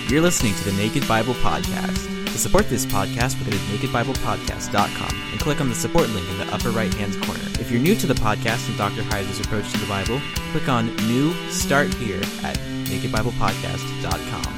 You're listening to the Naked Bible Podcast. To support this podcast, go to nakedbiblepodcast.com and click on the support link in the upper right-hand corner. If you're new to the podcast and Dr. Heiser's approach to the Bible, click on New Start Here at nakedbiblepodcast.com.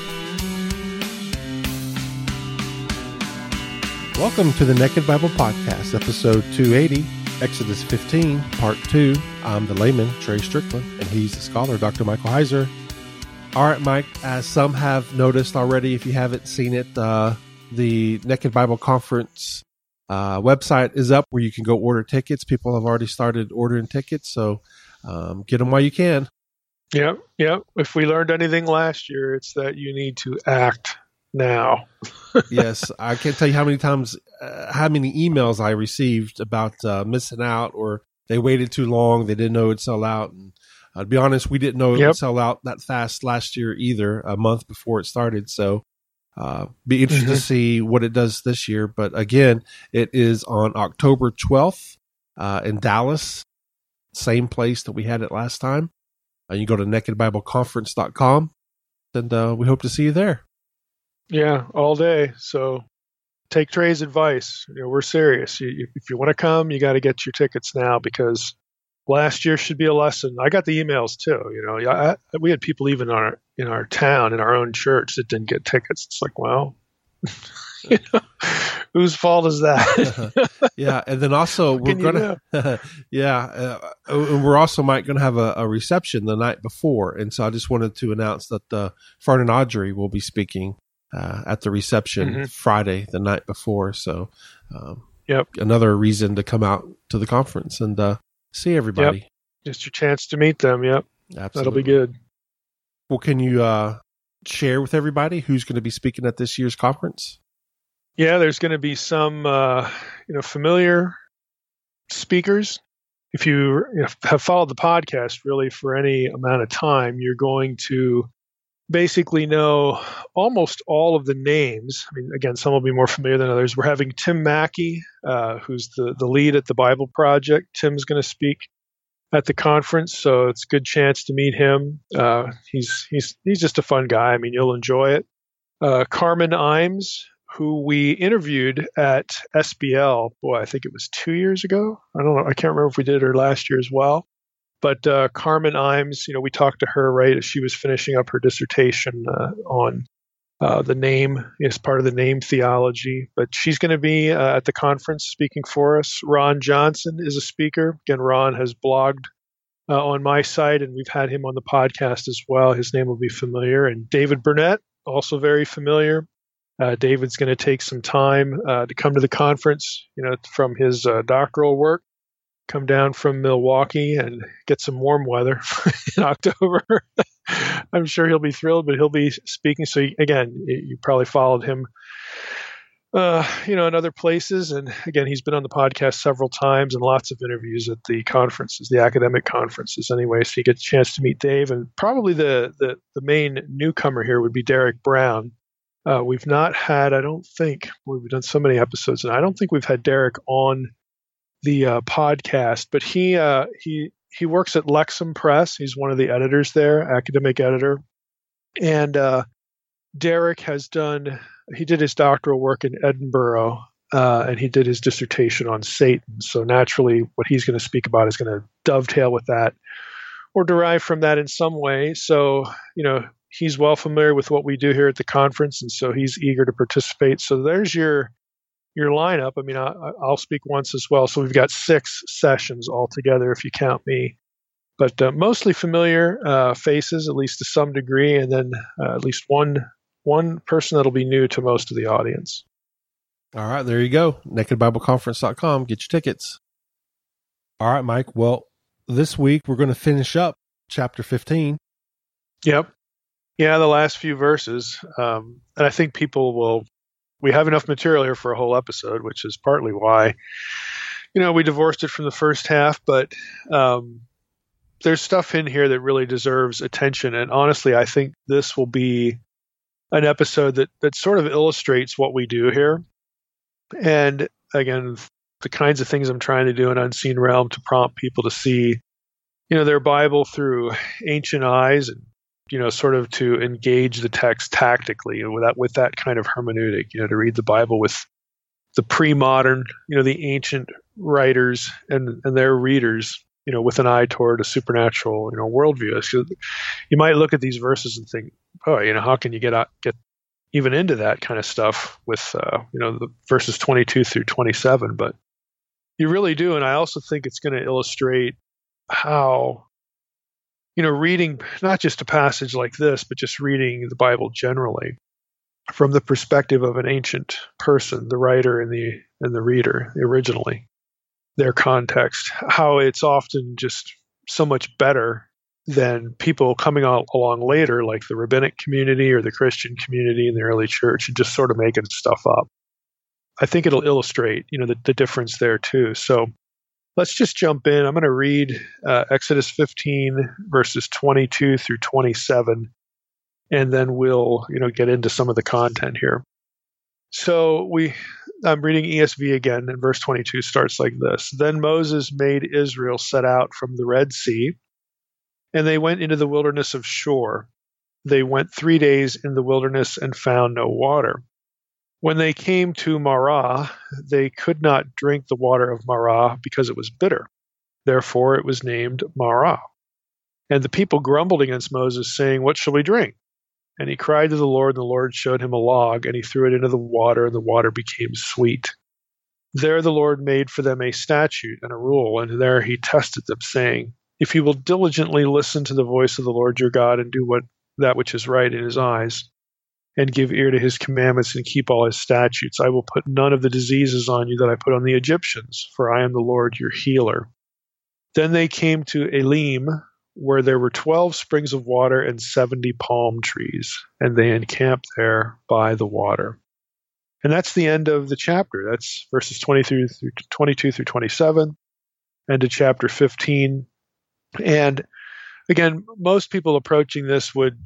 Welcome to the Naked Bible Podcast, episode 280, Exodus 15, part 2. I'm the layman, Trey Strickland, and he's the scholar, Dr. Michael Heiser. All right, Mike, as some have noticed already, if you haven't seen it, the Naked Bible Conference website is up where you can go order tickets. People have already started ordering tickets, so get them while you can. Yep. If we learned anything last year, it's that you need to act now. Yes, I can't tell you how many times, how many emails I received about missing out, or they waited too long, they didn't know it'd sell out. And to be honest, we didn't know it would sell out that fast last year either, a month before it started. So be interested to see what it does this year. But again, it is on October 12th in Dallas, same place that we had it last time. You go to nakedbibleconference.com, and we hope to see you there. Yeah, all day. So take Trey's advice. We're serious. If you want to come, you got to get your tickets now, because last year should be a lesson. I got the emails too. We had people even in our town, in our own church, that didn't get tickets. It's like, well, whose fault is that? Yeah, and then also we're gonna, we're also going to have a reception the night before, and so I just wanted to announce that Fern and Audrey will be speaking at the reception Friday, the night before. So, another reason to come out to the conference and see everybody. Yep. Just your chance to meet them. Yep. Absolutely. That'll be good. Well, can you share with everybody who's going to be speaking at this year's conference? Yeah, there's going to be some, familiar speakers. If you have followed the podcast really for any amount of time, you're going to basically know almost all of the names. I mean, again, some will be more familiar than others. We're having Tim Mackey, who's the lead at the Bible Project. Tim's going to speak at the conference, so it's a good chance to meet him. He's just a fun guy. I mean, you'll enjoy it. Carmen Imes, who we interviewed at SBL, I think it was 2 years ago. I don't know. I can't remember if we did her last year as well. But Carmen Imes, we talked to her right as she was finishing up her dissertation on the name, as part of the name theology. But she's going to be at the conference speaking for us. Ron Johnson is a speaker. Again, Ron has blogged on my site, and we've had him on the podcast as well. His name will be familiar. And David Burnett, also very familiar. David's going to take some time to come to the conference, from his doctoral work. Come down from Milwaukee and get some warm weather in October. I'm sure he'll be thrilled, but he'll be speaking. So again, you probably followed him, in other places. And again, he's been on the podcast several times and lots of interviews at the conferences, the academic conferences anyway. So you get a chance to meet Dave. And probably the main newcomer here would be Derek Brown. We've not had, I don't think, we've done so many episodes, and I don't think we've had Derek on the podcast, but he works at Lexham Press. He's one of the editors there, academic editor. And Derek he did his doctoral work in Edinburgh, and he did his dissertation on Satan. So naturally, what he's going to speak about is going to dovetail with that or derive from that in some way. So, he's well familiar with what we do here at the conference, and so he's eager to participate. So there's your lineup. I mean, I'll speak once as well. So we've got 6 sessions altogether, if you count me. But mostly familiar faces, at least to some degree, and then at least one person that'll be new to most of the audience. All right, there you go. NakedBibleConference.com. Get your tickets. All right, Mike. Well, this week we're going to finish up chapter 15. Yep. Yeah, the last few verses. And I think we have enough material here for a whole episode, which is partly why, we divorced it from the first half, but there's stuff in here that really deserves attention. And honestly, I think this will be an episode that sort of illustrates what we do here. And again, the kinds of things I'm trying to do in Unseen Realm to prompt people to see, their Bible through ancient eyes and sort of to engage the text tactically with that kind of hermeneutic, to read the Bible with the pre-modern, the ancient writers and their readers, with an eye toward a supernatural, worldview. So you might look at these verses and think, oh, how can you get even into that kind of stuff with, the verses 22 through 27? But you really do. And I also think it's going to illustrate how, reading not just a passage like this, but just reading the Bible generally from the perspective of an ancient person, the writer and the reader originally, their context, how it's often just so much better than people coming along later, like the rabbinic community or the Christian community in the early church, and just sort of making stuff up. I think it'll illustrate, the difference there too. So let's just jump in. I'm going to read Exodus 15, verses 22 through 27, and then we'll, get into some of the content here. So I'm reading ESV again, and verse 22 starts like this. Then Moses made Israel set out from the Red Sea, and they went into the wilderness of Shur. They went 3 days in the wilderness and found no water. When they came to Marah, they could not drink the water of Marah because it was bitter. Therefore it was named Marah. And the people grumbled against Moses, saying, "What shall we drink?" And he cried to the Lord, and the Lord showed him a log, and he threw it into the water, and the water became sweet. There the Lord made for them a statute and a rule, and there he tested them, saying, "If you will diligently listen to the voice of the Lord your God, and do that which is right in his eyes, and give ear to his commandments, and keep all his statutes, I will put none of the diseases on you that I put on the Egyptians, for I am the Lord your healer." Then they came to Elim, where there were 12 springs of water and 70 palm trees, and they encamped there by the water. And that's the end of the chapter. That's verses 22 through 27, end of chapter 15. And again, most people approaching this would,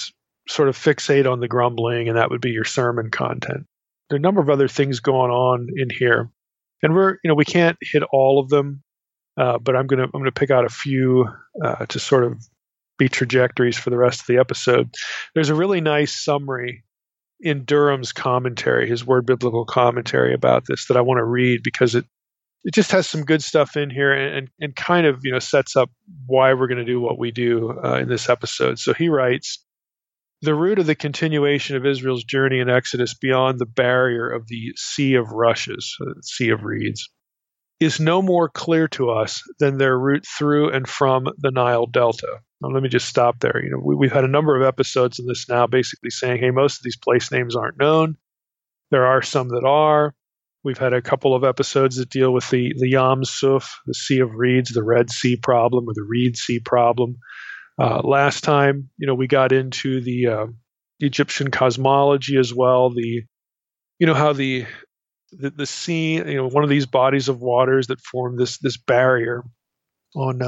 sort of fixate on the grumbling, and that would be your sermon content. There are a number of other things going on in here, and we can't hit all of them. But I'm gonna pick out a few to sort of be trajectories for the rest of the episode. There's a really nice summary in Durham's commentary, his Word Biblical Commentary about this, that I want to read because it just has some good stuff in here and kind of sets up why we're going to do what we do in this episode. So he writes, "The route of the continuation of Israel's journey in Exodus beyond the barrier of the Sea of Rushes, Sea of Reeds, is no more clear to us than their route through and from the Nile Delta." Now, let me just stop there. We've had a number of episodes in this now basically saying, hey, most of these place names aren't known. There are some that are. We've had a couple of episodes that deal with the Yam Suf, the Sea of Reeds, the Red Sea problem or the Reed Sea problem. Last time, we got into the Egyptian cosmology as well. How the sea, one of these bodies of waters that form this barrier on,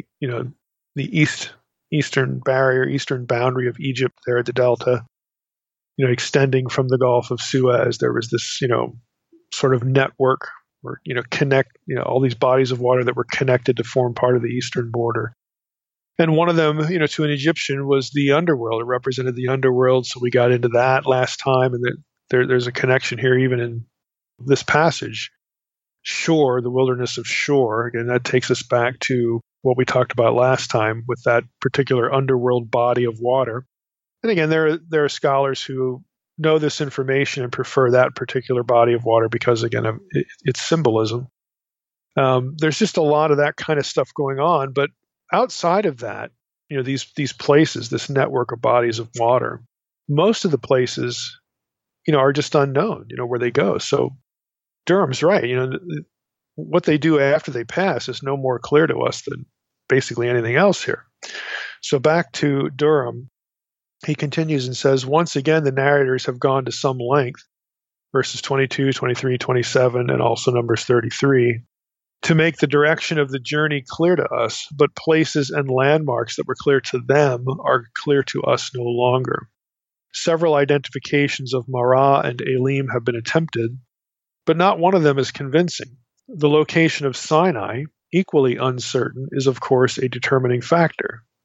the eastern boundary of Egypt there at the Delta, extending from the Gulf of Suez. There was this, sort of network or, connect, all these bodies of water that were connected to form part of the eastern border. And one of them, to an Egyptian was the underworld. It represented the underworld. So we got into that last time. And there's a connection here, even in this passage. Shur, the wilderness of Shur. Again, that takes us back to what we talked about last time with that particular underworld body of water. And again, there are scholars who know this information and prefer that particular body of water because, again, of its symbolism. There's just a lot of that kind of stuff going on. But outside of that, these places, this network of bodies of water, most of the places, are just unknown, where they go. So Durham's right. What they do after they pass is no more clear to us than basically anything else here. So back to Durham, he continues and says, once again, the narrators have gone to some length, verses 22, 23, 27, and also Numbers 33, to make the direction of the journey clear to us, but places and landmarks that were clear to them are clear to us no longer. Several identifications of Marah and Elim have been attempted, but not one of them is convincing. The location of Sinai, equally uncertain, is of course a determining factor.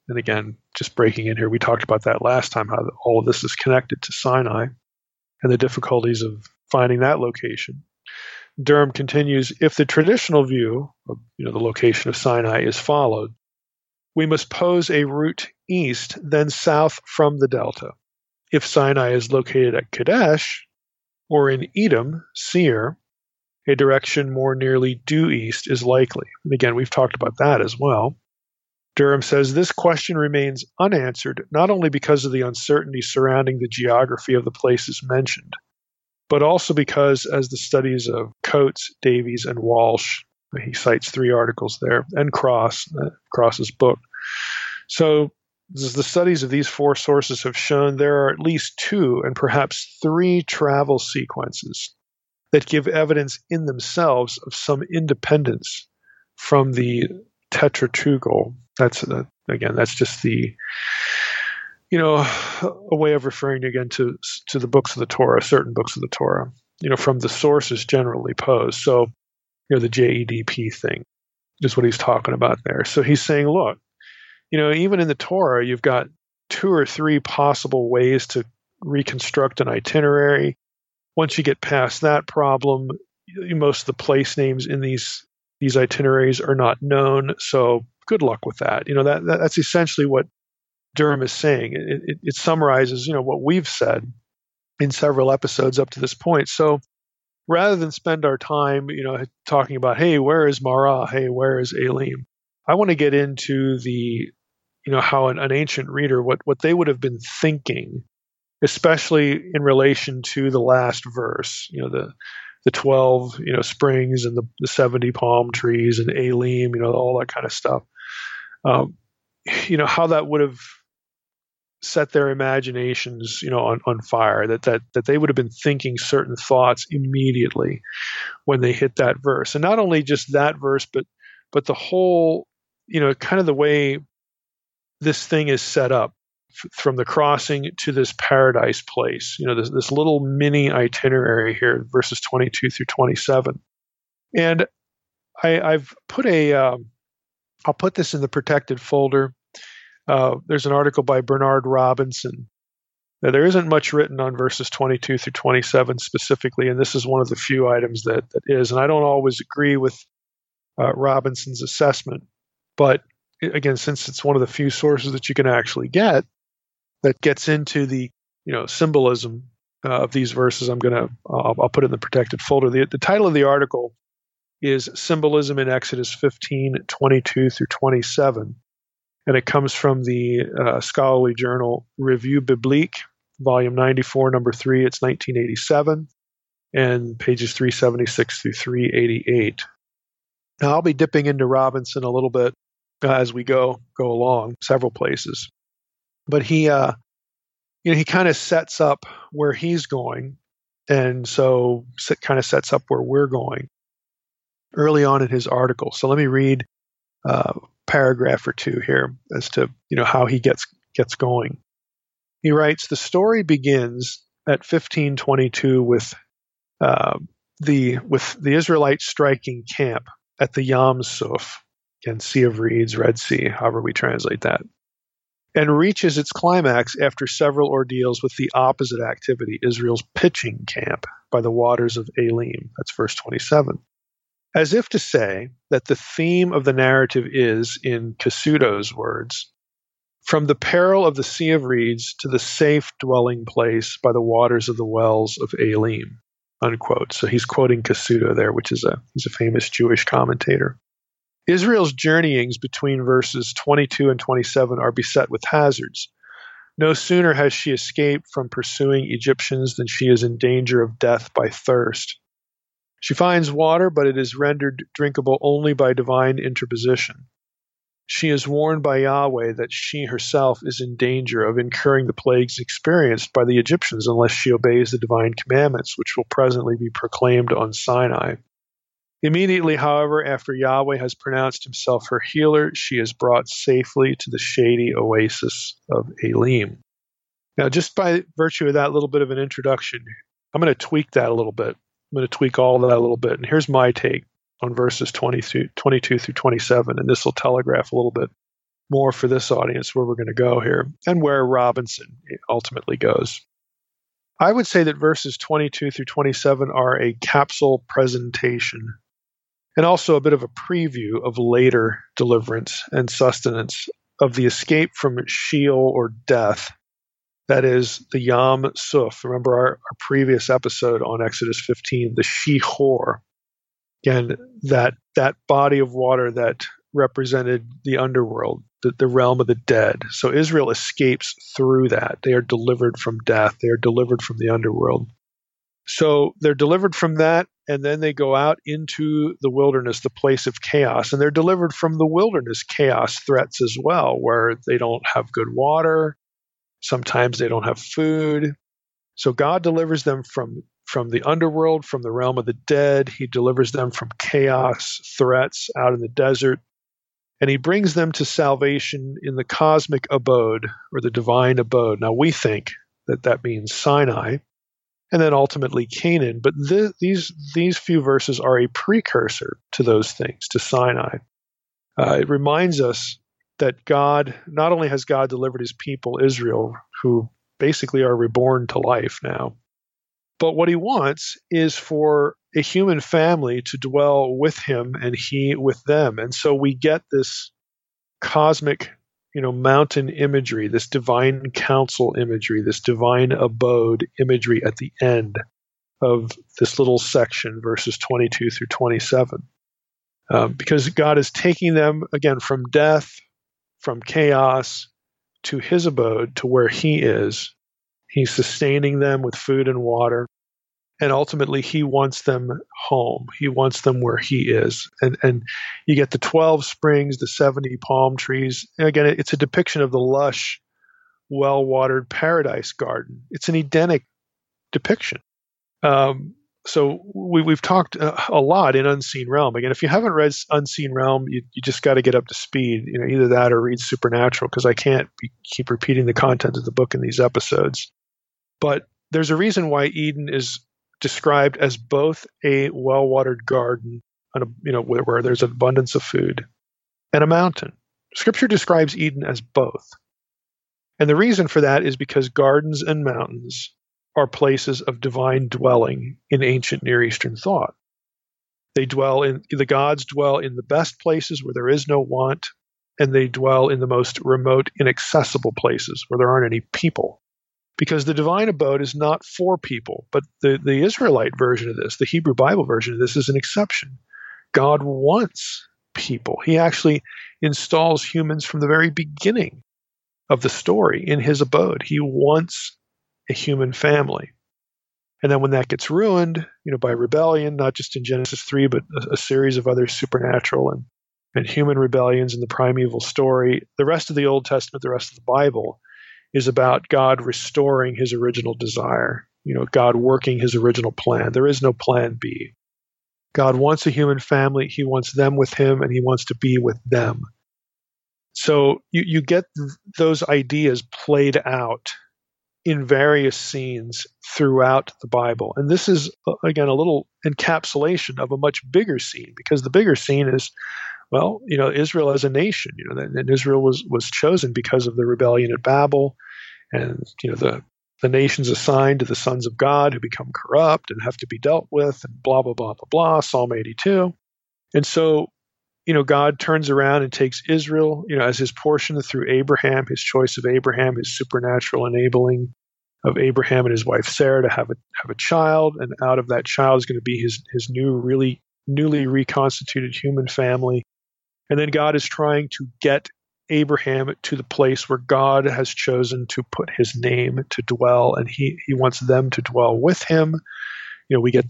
And again, just breaking in here, we talked about that last time, how all of this is connected to Sinai and the difficulties of finding that location. Durham continues, if the traditional view of the location of Sinai is followed, we must pose a route east, then south from the delta. If Sinai is located at Kadesh or in Edom, Seir, a direction more nearly due east is likely. And again, we've talked about that as well. Durham says this question remains unanswered, not only because of the uncertainty surrounding the geography of the places mentioned, but also because, as the studies of Coates, Davies, and Walsh, he cites 3 articles there, and Cross's book. So the studies of these 4 sources have shown there are at least 2 and perhaps 3 travel sequences that give evidence in themselves of some independence from the Tetratugal. That's just the a way of referring again to the books of the Torah, certain books of the Torah, from the sources generally posed. So, the JEDP thing is what he's talking about there. So he's saying, look, even in the Torah, you've got 2 or 3 possible ways to reconstruct an itinerary. Once you get past that problem, most of the place names in these itineraries are not known. So good luck with that. That's essentially what Durham is saying. It summarizes, what we've said in several episodes up to this point. So rather than spend our time, talking about, hey, where is Marah? Hey, where is Elim? I want to get into the, how an ancient reader, what they would have been thinking, especially in relation to the last verse, the 12, springs and the 70 palm trees and Elim, all that kind of stuff. How that would have set their imaginations, on fire, that they would have been thinking certain thoughts immediately when they hit that verse. And not only just that verse, but the whole, kind of the way this thing is set up from the crossing to this paradise place, this little mini itinerary here, verses 22 through 27. And I've put I'll put this in the protected folder. There's an article by Bernard Robinson. Now, there isn't much written on verses 22 through 27 specifically, and this is one of the few items that is. And I don't always agree with Robinson's assessment, but again, since it's one of the few sources that you can actually get that gets into the symbolism of these verses, I'll put it in the protected folder. The title of the article is Symbolism in Exodus 15, 22 through 27. And it comes from the scholarly journal Revue Biblique, volume 94, number 3. It's 1987, and pages 376 through 388. Now, I'll be dipping into Robinson a little bit as we go along, several places. But he kind of sets up where he's going, and so kind of sets up where we're going early on in his article. So let me read paragraph or 2 here as to how he gets going. He writes, the story begins at 1522 with the Israelites striking camp at the Yam Suf, again, Sea of Reeds, Red Sea, however we translate that, and reaches its climax after several ordeals with the opposite activity, Israel's pitching camp by the waters of Elim. That's verse 27. As if to say that the theme of the narrative is, in Cassuto's words, from the peril of the Sea of Reeds to the safe dwelling place by the waters of the wells of Elim, unquote. So he's quoting Cassuto there, he's a famous Jewish commentator. Israel's journeyings between verses 22 and 27 are beset with hazards. No sooner has she escaped from pursuing Egyptians than she is in danger of death by thirst. She finds water, but it is rendered drinkable only by divine interposition. She is warned by Yahweh that she herself is in danger of incurring the plagues experienced by the Egyptians unless she obeys the divine commandments, which will presently be proclaimed on Sinai. Immediately, however, after Yahweh has pronounced himself her healer, she is brought safely to the shady oasis of Elim. Now, just by virtue of that little bit of an introduction, I'm going to tweak that a little bit. I'm going to tweak all of that a little bit. And here's my take on verses 22 through 27, and this will telegraph a little bit more for this audience where we're going to go here and where Robinson ultimately goes. I would say that verses 22 through 27 are a capsule presentation and also a bit of a preview of later deliverance and sustenance of the escape from Sheol or death. That is the Yam Suf. Remember our previous episode on Exodus 15, the Shihor. Again, that body of water that represented the underworld, the realm of the dead. So Israel escapes through that. They are delivered from death. They are delivered from the underworld. So they're delivered from that, and then they go out into the wilderness, the place of chaos. And they're delivered from the wilderness chaos threats as well, where they don't have good water. Sometimes they don't have food. So God delivers them from the underworld, from the realm of the dead. He delivers them from chaos, threats out in the desert. And he brings them to salvation in the cosmic abode, or the divine abode. Now, we think that means Sinai, and then ultimately Canaan. But these few verses are a precursor to those things, to Sinai. It reminds us that God, not only has God delivered his people, Israel, who basically are reborn to life now, but what he wants is for a human family to dwell with him and he with them. And so we get this cosmic, mountain imagery, this divine council imagery, this divine abode imagery at the end of this little section, verses 22 through 27. Because God is taking them, again, from death, from chaos, to his abode, to where he is. He's sustaining them with food and water. And ultimately, he wants them home. He wants them where he is. And you get the 12 springs, the 70 palm trees. And again, it's a depiction of the lush, well-watered paradise garden. It's an Edenic depiction. So we've talked a lot in Unseen Realm. Again, if you haven't read Unseen Realm, you just got to get up to speed. Either that or read Supernatural, because I can't keep repeating the content of the book in these episodes. But there's a reason why Eden is described as both a well-watered garden, where there's an abundance of food, and a mountain. Scripture describes Eden as both. And the reason for that is because gardens and mountains are places of divine dwelling in ancient Near Eastern thought. The gods dwell in the best places where there is no want, and they dwell in the most remote, inaccessible places where there aren't any people. Because the divine abode is not for people, but the Israelite version of this, the Hebrew Bible version of this, is an exception. God wants people. He actually installs humans from the very beginning of the story in his abode. He wants a human family. And then when that gets ruined, by rebellion, not just in Genesis 3, but a series of other supernatural and human rebellions in the primeval story, the rest of the Old Testament, the rest of the Bible, is about God restoring his original desire, God working his original plan. There is no plan B. God wants a human family. He wants them with him, and he wants to be with them. So you get those ideas played out in various scenes throughout the Bible. And this is, again, a little encapsulation of a much bigger scene, because the bigger scene is, Israel as a nation, and Israel was chosen because of the rebellion at Babel, and, the nations assigned to the sons of God who become corrupt and have to be dealt with, and blah, blah, blah, blah, blah, Psalm 82. And so, God turns around and takes Israel, as his portion through Abraham, his choice of Abraham, his supernatural enabling of Abraham and his wife Sarah to have a child, and out of that child is going to be his newly reconstituted human family. And then God is trying to get Abraham to the place where God has chosen to put his name to dwell, and he wants them to dwell with him. We get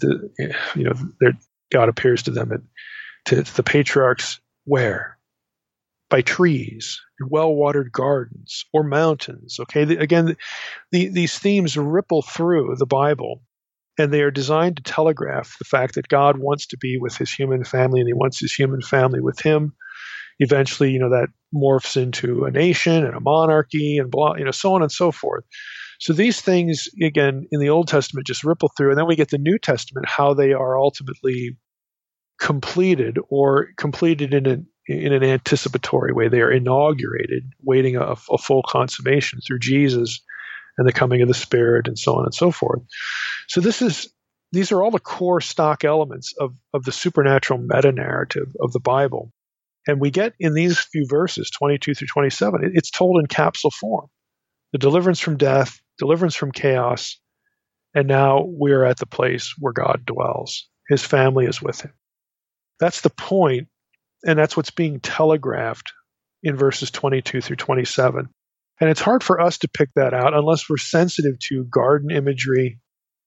God appears to them to the patriarchs where? By trees, well-watered gardens, or mountains. Okay, these themes ripple through the Bible, and they are designed to telegraph the fact that God wants to be with his human family, and he wants his human family with him. Eventually, that morphs into a nation and a monarchy and blah, so on and so forth. So these things, again, in the Old Testament just ripple through, and then we get the New Testament, how they are ultimately completed, or completed in an anticipatory way. They are inaugurated, waiting a full consummation through Jesus and the coming of the Spirit and so on and so forth. So these are all the core stock elements of the supernatural meta-narrative of the Bible. And we get in these few verses, 22 through 27, it's told in capsule form. The deliverance from death, deliverance from chaos, and now we're at the place where God dwells. His family is with him. That's the point, and that's what's being telegraphed in verses 22 through 27. And it's hard for us to pick that out unless we're sensitive to garden imagery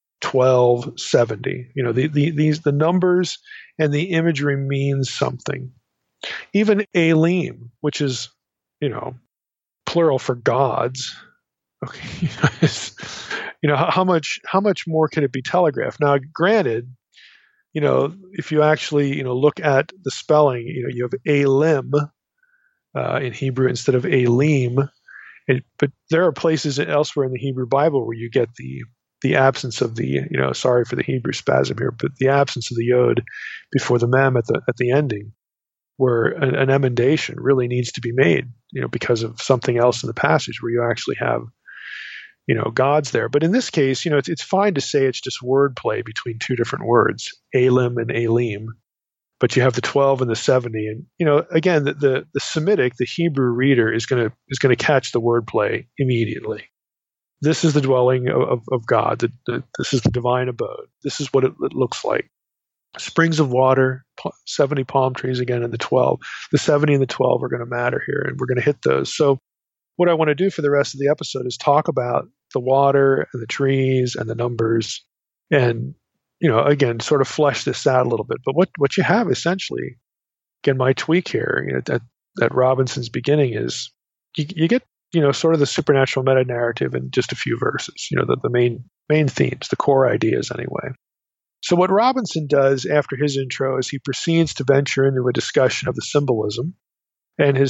1270. The numbers and the imagery means something. Even Elim, which is, plural for gods. Okay, how much more can it be telegraphed? Now, granted, if you actually look at the spelling, you have Elim in Hebrew instead of Elim, but there are places elsewhere in the Hebrew Bible where you get the absence of the sorry for the Hebrew spasm here, but the absence of the yod before the mem at the ending, where an emendation really needs to be made, because of something else in the passage where you actually have gods there. But in this case, it's fine to say it's just wordplay between two different words, Elim and Elim, but you have the 12 and the 70. And, again, the Semitic, the Hebrew reader is going to catch the wordplay immediately. This is the dwelling of God. This is the divine abode. This is what it looks like. Springs of water, 70 palm trees again, and the 12. The 70 and the 12 are going to matter here, and we're going to hit those. So what I want to do for the rest of the episode is talk about the water and the trees and the numbers and, again, sort of flesh this out a little bit. But what you have essentially, again, my tweak here at Robinson's beginning is you get, sort of the supernatural meta-narrative in just a few verses, the main themes, the core ideas anyway. So what Robinson does after his intro is he proceeds to venture into a discussion of the symbolism. And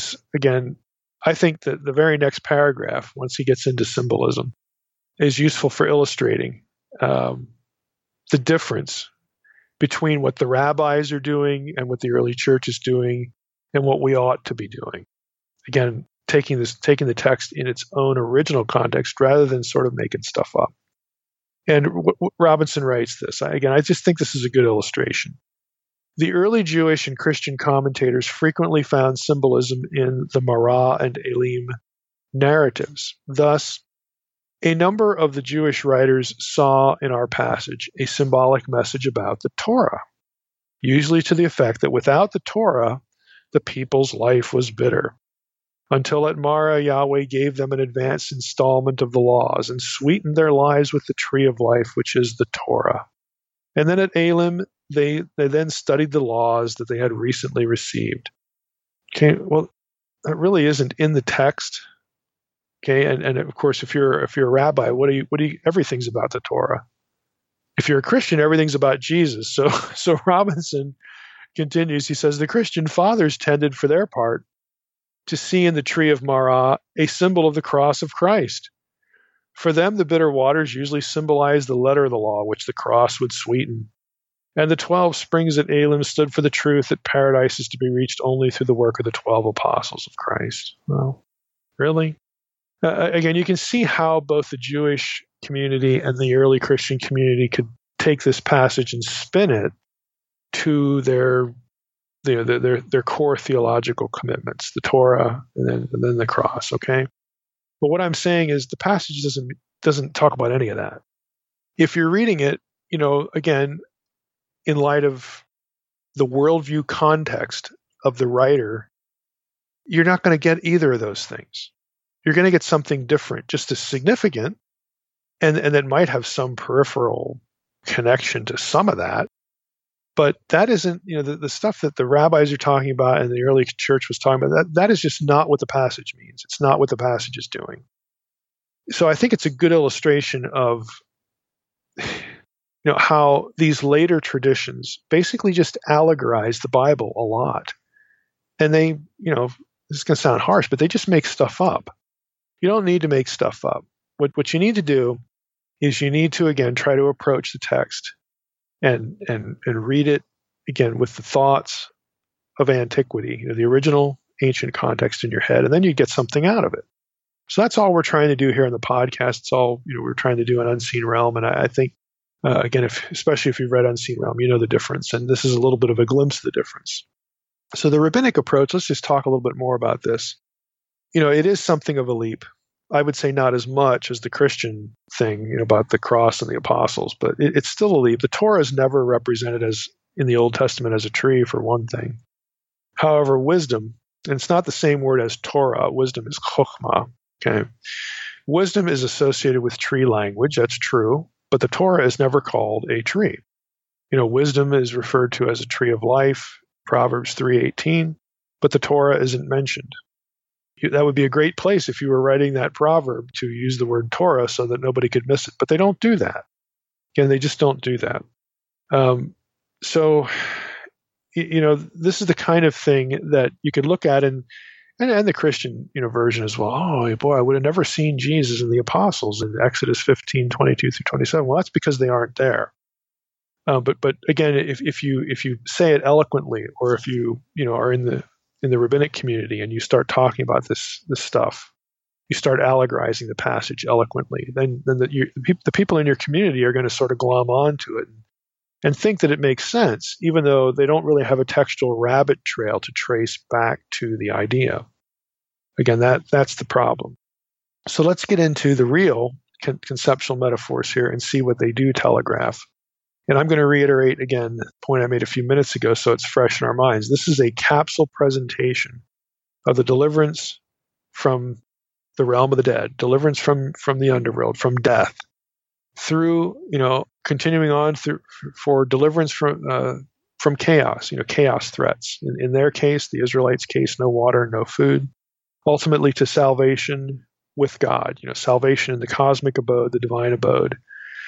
I think that the very next paragraph, once he gets into symbolism, is useful for illustrating the difference between what the rabbis are doing and what the early church is doing and what we ought to be doing. Again, taking the text in its own original context rather than sort of making stuff up. And Robinson writes this. I just think this is a good illustration. The early Jewish and Christian commentators frequently found symbolism in the Marah and Elim narratives. Thus, a number of the Jewish writers saw in our passage a symbolic message about the Torah, usually to the effect that without the Torah, the people's life was bitter. Until at Marah, Yahweh gave them an advanced installment of the laws and sweetened their lives with the tree of life, which is the Torah. And then at Elim, they then studied the laws that they had recently received. Okay, well, that really isn't in the text. Okay, and of course, if you're a rabbi, everything's about the Torah. If you're a Christian, everything's about Jesus. So Robinson continues. He says the Christian fathers tended, for their part, to see in the tree of Marah a symbol of the cross of Christ. For them, the bitter waters usually symbolize the letter of the law, which the cross would sweeten. And the 12 springs at Elim stood for the truth that paradise is to be reached only through the work of the 12 apostles of Christ. Well, really? Again, you can see how both the Jewish community and the early Christian community could take this passage and spin it to their core theological commitments, the Torah and then the cross, okay? But what I'm saying is the passage doesn't talk about any of that. If you're reading it, again, in light of the worldview context of the writer, you're not going to get either of those things. You're going to get something different, just as significant, and that might have some peripheral connection to some of that. But that isn't, the stuff that the rabbis are talking about and the early church was talking about, that is just not what the passage means. It's not what the passage is doing. So I think it's a good illustration of, how these later traditions basically just allegorize the Bible a lot. And they, this is going to sound harsh, but they just make stuff up. You don't need to make stuff up. What you need to do is you need to, again, try to approach the text and read it, again, with the thoughts of antiquity, the original ancient context in your head, and then you get something out of it. So that's all we're trying to do here in the podcast. It's all we're trying to do in Unseen Realm, and I think again, especially if you've read Unseen Realm, you know the difference, and this is a little bit of a glimpse of the difference. So the rabbinic approach, let's just talk a little bit more about this. It is something of a leap. I would say not as much as the Christian thing, about the cross and the apostles, but it's still a leap. The Torah is never represented as in the Old Testament as a tree, for one thing. However, wisdom, and it's not the same word as Torah. Wisdom is chokhmah. Okay, wisdom is associated with tree language. That's true, but the Torah is never called a tree. Wisdom is referred to as a tree of life, Proverbs 3:18, but the Torah isn't mentioned. That would be a great place if you were writing that proverb to use the word Torah so that nobody could miss it. But they don't do that. Again, they just don't do that. So, this is the kind of thing that you could look at and the Christian version as well. Oh boy, I would have never seen Jesus and the apostles in Exodus 15:22-27. Well, that's because they aren't there. But again, if you say it eloquently, or if you are in the rabbinic community and you start talking about this stuff, you start allegorizing the passage eloquently, then the people in your community are going to sort of glom onto it and think that it makes sense, even though they don't really have a textual rabbit trail to trace back to the idea. Again, that's the problem. So let's get into the real conceptual metaphors here and see what they do telegraph. And I'm going to reiterate again the point I made a few minutes ago so it's fresh in our minds. This is a capsule presentation of the deliverance from the realm of the dead, deliverance from the underworld, from death, through, continuing on through for deliverance from chaos, chaos threats. In their case, the Israelites' case, no water, no food, ultimately to salvation with God, salvation in the cosmic abode, the divine abode.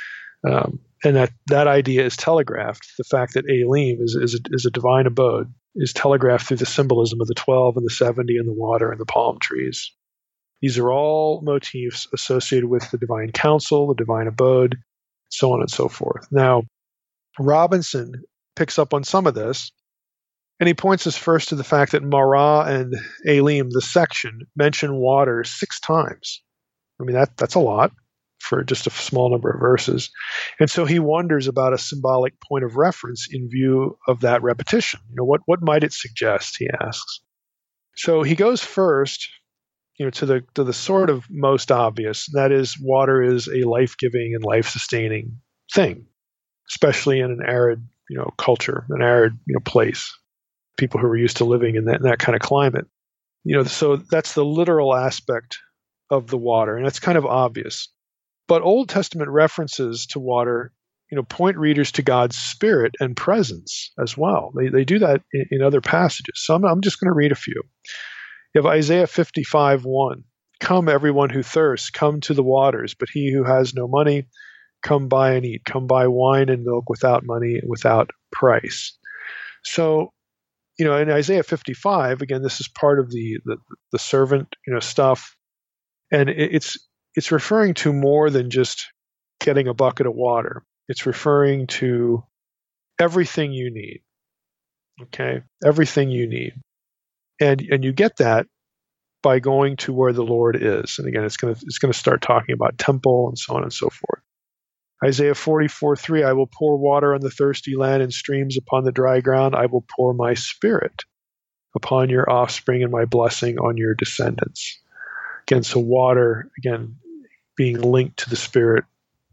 And that idea is telegraphed. The fact that Elim is a divine abode is telegraphed through the symbolism of the 12 and the 70 and the water and the palm trees. These are all motifs associated with the divine counsel, the divine abode, so on and so forth. Now, Robinson picks up on some of this, and he points us first to the fact that Marah and Elim, the section, mention water 6 times. I mean, that's a lot for just a small number of verses. And so he wonders about a symbolic point of reference in view of that repetition. What might it suggest, he asks. So he goes first, to the sort of most obvious, and that is water is a life-giving and life-sustaining thing, especially in an arid, culture, an arid, place, people who are used to living in that kind of climate. So that's the literal aspect of the water, and it's kind of obvious. But Old Testament references to water, point readers to God's spirit and presence as well. They do that in other passages. So I'm just going to read a few. You have Isaiah 55:1. Come, everyone who thirsts, come to the waters. But he who has no money, come buy and eat. Come buy wine and milk without money and without price. So, in Isaiah 55, again, this is part of the servant, stuff, and it's referring to more than just getting a bucket of water. It's referring to everything you need. Okay, everything you need. And you get that by going to where the Lord is. And again, it's going to start talking about temple and so on and so forth. Isaiah 44:3, I will pour water on the thirsty land and streams upon the dry ground. I will pour my spirit upon your offspring and my blessing on your descendants. Again, so water, again, being linked to the spirit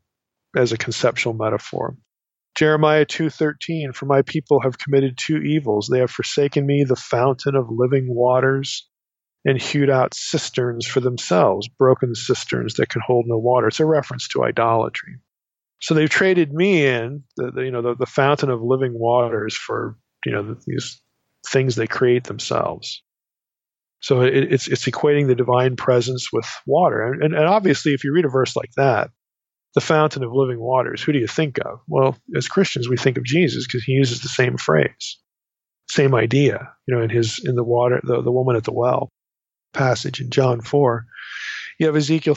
as a conceptual metaphor. Jeremiah 2:13, for my people have committed 2 evils. They have forsaken me, the fountain of living waters, and hewed out cisterns for themselves, broken cisterns that can hold no water. It's a reference to idolatry. So they've traded me in, the fountain of living waters for, these things they create themselves. So it's equating the divine presence with water. And obviously, if you read a verse like that, the fountain of living waters, who do you think of? Well, as Christians, we think of Jesus because he uses the same phrase, same idea, in the water, the woman at the well passage in John 4. You have Ezekiel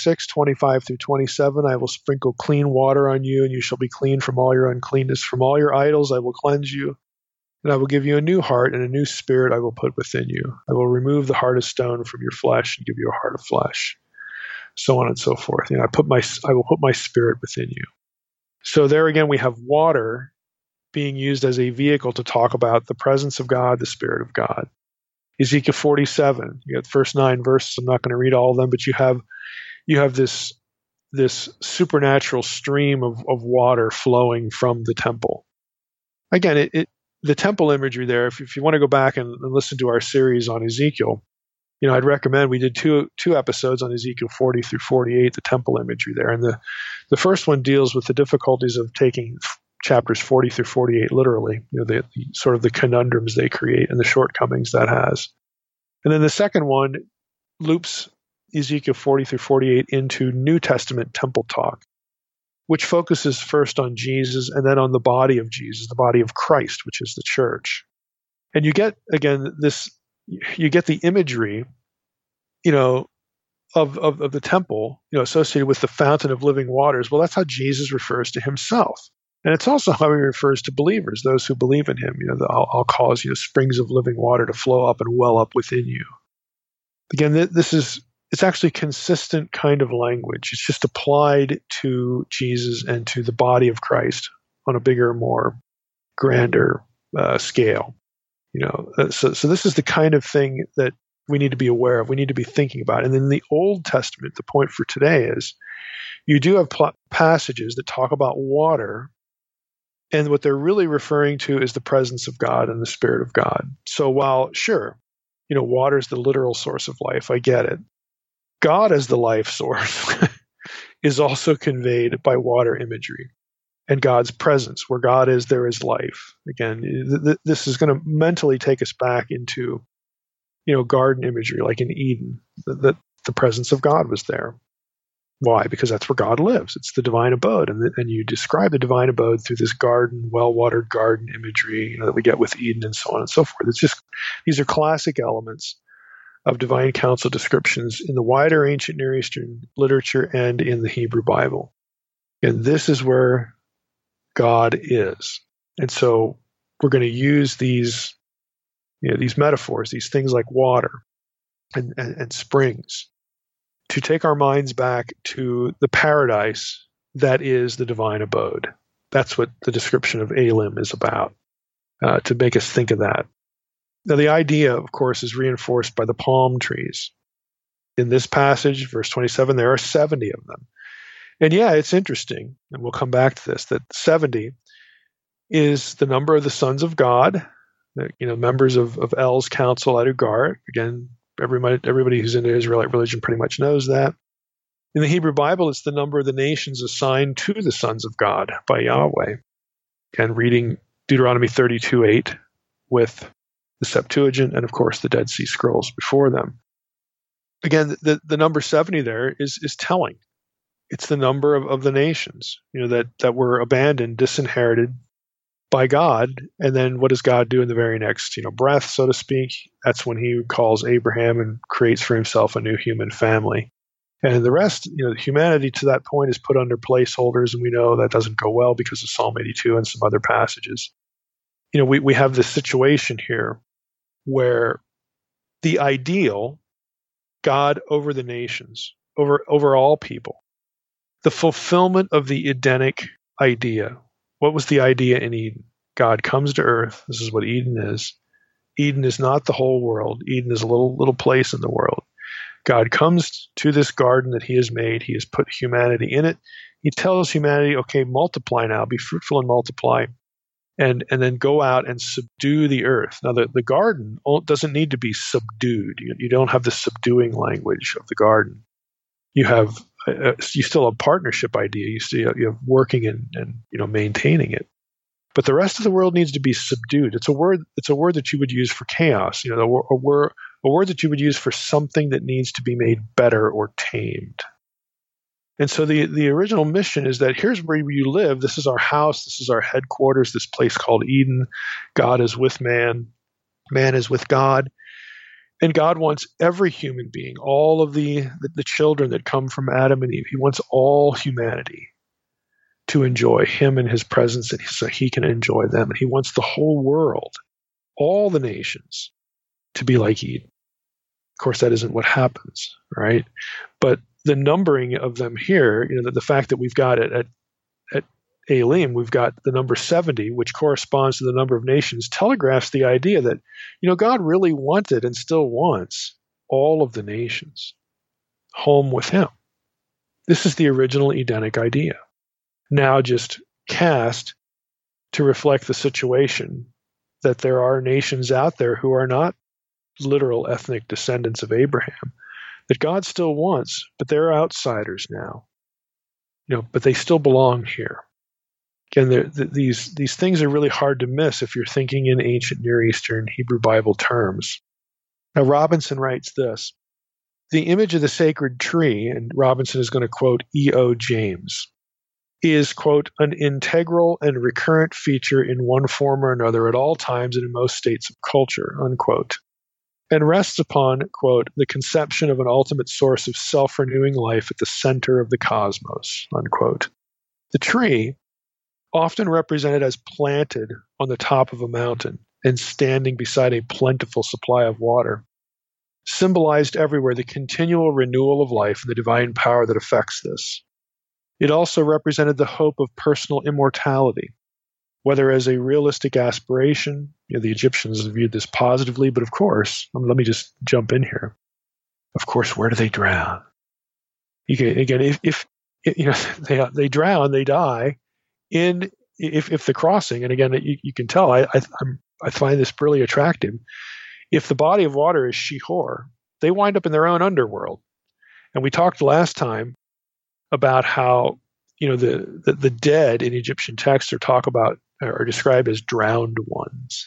36:25-27. I will sprinkle clean water on you, and you shall be clean from all your uncleanness. From all your idols I will cleanse you, And I will give you a new heart, and a new spirit I will put within you. I will remove the heart of stone from your flesh and give you a heart of flesh. So on and so forth. I will put my spirit within you. So there again, we have water being used as a vehicle to talk about the presence of God, the Spirit of God. Ezekiel 47, you got the first 9 verses. I'm not going to read all of them, but you have this supernatural stream of water flowing from the temple. Again, the temple imagery there, if you want to go back and listen to our series on Ezekiel, I'd recommend, we did two episodes on Ezekiel 40 through 48, the temple imagery there. And the first one deals with the difficulties of taking chapters 40 through 48 literally, the sort of the conundrums they create and the shortcomings that has. And then the second one loops Ezekiel 40 through 48 into New Testament temple talk, which focuses first on Jesus and then on the body of Jesus, the body of Christ, which is the church. And you get, again, you get the imagery, of the temple, associated with the fountain of living waters. Well, that's how Jesus refers to himself. And it's also how he refers to believers, those who believe in him. I'll cause, springs of living water to flow up and well up within you. Again, it's actually consistent kind of language. It's just applied to Jesus and to the body of Christ on a bigger, more grander scale. So this is the kind of thing that we need to be aware of. We need to be thinking about. And in the Old Testament, the point for today is you do have passages that talk about water, and what they're really referring to is the presence of God and the Spirit of God. So while, sure, water is the literal source of life, I get it. God as the life source is also conveyed by water imagery. And God's presence, where God is, there is life. Again, this is going to mentally take us back into, garden imagery, like in Eden, that the presence of God was there. Why? Because that's where God lives. It's the divine abode. And you describe the divine abode through this garden, well-watered garden imagery, that we get with Eden and so on and so forth. It's just, these are classic elements of divine counsel descriptions in the wider ancient Near Eastern literature and in the Hebrew Bible. And this is where God is. And so we're going to use these metaphors, these things like water and springs, to take our minds back to the paradise that is the divine abode. That's what the description of Elim is about, to make us think of that. Now, the idea, of course, is reinforced by the palm trees. In this passage, verse 27, there are 70 of them. And yeah, it's interesting, and we'll come back to this, that 70 is the number of the sons of God, members of El's council at Ugarit. Again, everybody who's into Israelite religion pretty much knows that. In the Hebrew Bible, it's the number of the nations assigned to the sons of God by Yahweh. And reading Deuteronomy 32:8 with the Septuagint and, of course, the Dead Sea Scrolls before them. Again, the number 70 there is telling. It's the number of the nations, that were abandoned, disinherited by God. And then what does God do in the very next, breath, so to speak? That's when he calls Abraham and creates for himself a new human family. And the rest, humanity to that point is put under placeholders, and we know that doesn't go well because of Psalm 82 and some other passages. We have this situation here where the ideal, God over the nations, over all people, the fulfillment of the Edenic idea. What was the idea in Eden? God comes to earth. This is what Eden is. Eden is not the whole world. Eden is a little place in the world. God comes to this garden that he has made. He has put humanity in it. He tells humanity, okay, multiply now, be fruitful and multiply, and then go out and subdue the earth. Now, the garden doesn't need to be subdued. You don't have the subduing language of the garden. You still have partnership idea. You have working and maintaining it. But the rest of the world needs to be subdued. It's a word that you would use for chaos. A word that you would use for something that needs to be made better or tamed. And so the original mission is that here's where you live. This is our house. This is our headquarters, this place called Eden. God is with man. Man is with God. And God wants every human being, all of the children that come from Adam and Eve, he wants all humanity to enjoy him and his presence, and so he can enjoy them. And he wants the whole world all the nations to be like Eden. Of course, that isn't what happens, right? But the numbering of them here, the fact that we've got it at Elim, we've got the number 70, which corresponds to the number of nations, telegraphs the idea that, God really wanted and still wants all of the nations home with him. This is the original Edenic idea, now just cast to reflect the situation that there are nations out there who are not literal ethnic descendants of Abraham, that God still wants, but they're outsiders now. But they still belong here. Again, these things are really hard to miss if you're thinking in ancient Near Eastern Hebrew Bible terms. Now, Robinson writes this: the image of the sacred tree, and Robinson is going to quote E.O. James, is, quote, an integral and recurrent feature in one form or another at all times and in most states of culture, unquote, and rests upon, quote, the conception of an ultimate source of self-renewing life at the center of the cosmos, unquote. The tree, often represented as planted on the top of a mountain and standing beside a plentiful supply of water, symbolized everywhere the continual renewal of life and the divine power that affects this. It also represented the hope of personal immortality, whether as a realistic aspiration. The Egyptians viewed this positively, but of course, let me just jump in here. Of course, where do they drown? Again, if they drown, they die. If the crossing, and again, you can tell, I find this really attractive. If the body of water is Shihor, they wind up in their own underworld. And we talked last time about how the dead in Egyptian texts are described as drowned ones.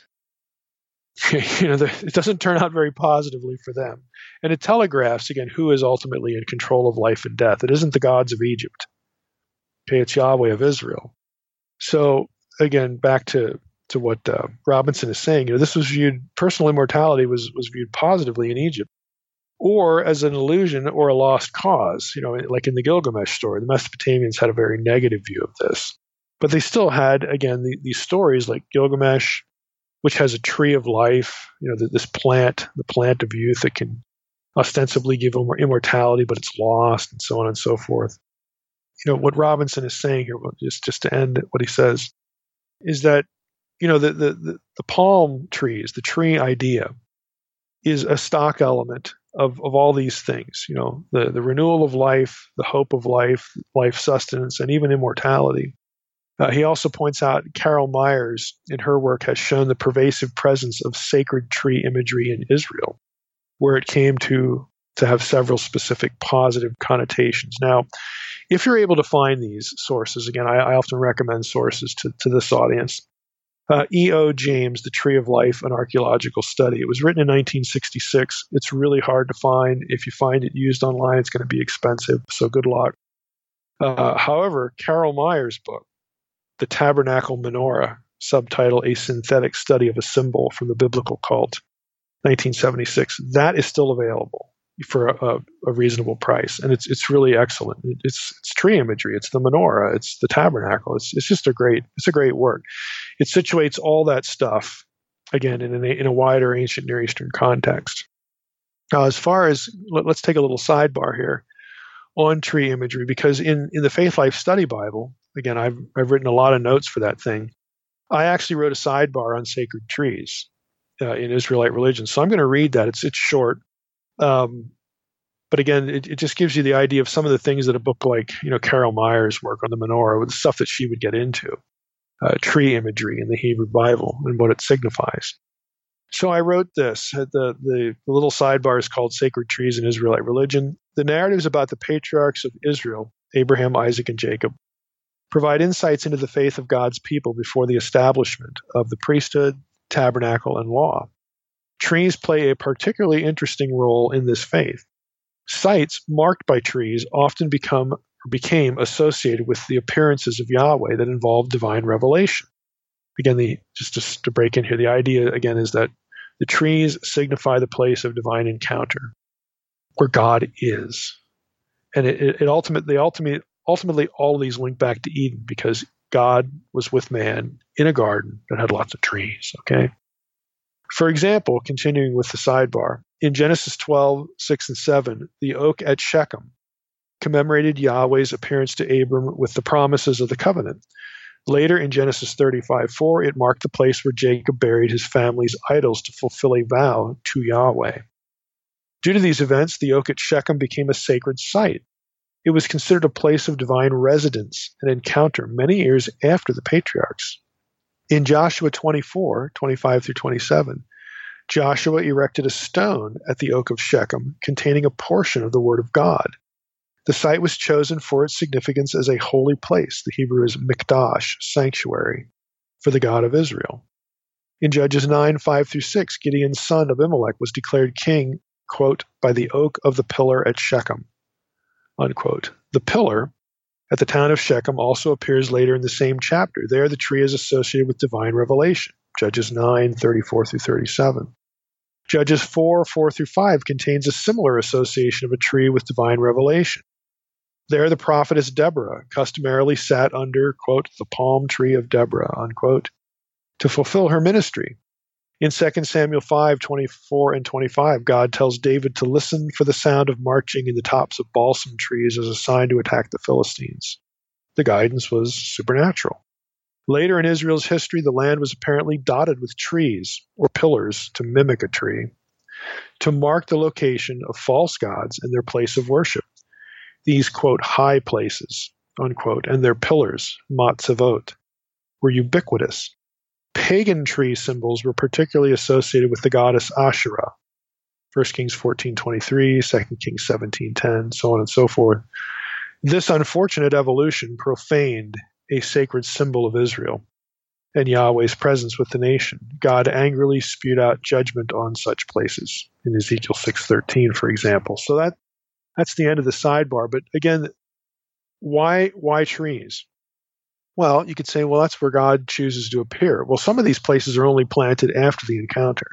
It doesn't turn out very positively for them, and it telegraphs again who is ultimately in control of life and death. It isn't the gods of Egypt. Okay, it's Yahweh of Israel. So again, back to what Robinson is saying. This was viewed, personal immortality was viewed positively in Egypt, or as an illusion or a lost cause. Like in the Gilgamesh story, the Mesopotamians had a very negative view of this, but they still had, again, these stories like Gilgamesh, which has a tree of life. This plant, the plant of youth, that can ostensibly give immortality, but it's lost, and so on and so forth. What Robinson is saying here, just to end what he says, is that the palm trees, the tree idea, is a stock element of all these things. The renewal of life, the hope of life, life sustenance, and even immortality. He also points out Carol Myers, in her work, has shown the pervasive presence of sacred tree imagery in Israel, where it came to have several specific positive connotations. Now, if you're able to find these sources, again, I often recommend sources to this audience. E.O. James, The Tree of Life, an Archaeological Study. It was written in 1966. It's really hard to find. If you find it used online, it's going to be expensive, so good luck. However, Carol Myers' book, The Tabernacle Menorah, subtitle A Synthetic Study of a Symbol from the Biblical Cult, 1976, that is still available for a reasonable price, and it's really excellent. It's tree imagery, it's the menorah, it's the tabernacle. It's just a great work. It situates all that stuff again in a wider ancient Near Eastern context. Now, as far as let's take a little sidebar here on tree imagery, because in the Faith Life Study Bible, again, I've written a lot of notes for that thing. I actually wrote a sidebar on sacred trees in Israelite religion, so I'm going to read that. It's short. But again, it just gives you the idea of some of the things that a book like, Carol Myers' work on the menorah, with the stuff that she would get into, tree imagery in the Hebrew Bible and what it signifies. So I wrote this. The little sidebar is called Sacred Trees in Israelite Religion. The narratives about the patriarchs of Israel, Abraham, Isaac, and Jacob, provide insights into the faith of God's people before the establishment of the priesthood, tabernacle, and law. Trees play a particularly interesting role in this faith. Sites marked by trees often became associated with the appearances of Yahweh that involved divine revelation. Again, just to break in here, the idea again is that the trees signify the place of divine encounter, where God is, and ultimately all of these link back to Eden, because God was with man in a garden that had lots of trees. Okay. For example, continuing with the sidebar, in Genesis 12:6 and 7, the oak at Shechem commemorated Yahweh's appearance to Abram with the promises of the covenant. Later in Genesis 35:4, it marked the place where Jacob buried his family's idols to fulfill a vow to Yahweh. Due to these events, the oak at Shechem became a sacred site. It was considered a place of divine residence and encounter many years after the patriarchs. In Joshua 24:25 through 27, Joshua erected a stone at the oak of Shechem containing a portion of the Word of God. The site was chosen for its significance as a holy place. The Hebrew is mikdash, sanctuary, for the God of Israel. In Judges 9:5 through 6, Gideon's son Abimelech was declared king, quote, by the oak of the pillar at Shechem, unquote. The pillar at the town of Shechem also appears later in the same chapter. There, the tree is associated with divine revelation. Judges 9:34 through 37. Judges 4:4 through 5 contains a similar association of a tree with divine revelation. There, the prophetess Deborah customarily sat under, quote, the palm tree of Deborah, unquote, to fulfill her ministry. In 2 Samuel 5:24 and 25, God tells David to listen for the sound of marching in the tops of balsam trees as a sign to attack the Philistines. The guidance was supernatural. Later in Israel's history, the land was apparently dotted with trees or pillars to mimic a tree, to mark the location of false gods and their place of worship. These, quote, high places, unquote, and their pillars, matzavot, were ubiquitous. Pagan tree symbols were particularly associated with the goddess Asherah, 1 Kings 14:23, 2 Kings 17:10, so on and so forth. This unfortunate evolution profaned a sacred symbol of Israel and Yahweh's presence with the nation. God angrily spewed out judgment on such places in Ezekiel 6:13, for example. So that's the end of the sidebar. But again, why trees? Well, you could say, well, that's where God chooses to appear. Well, some of these places are only planted after the encounter.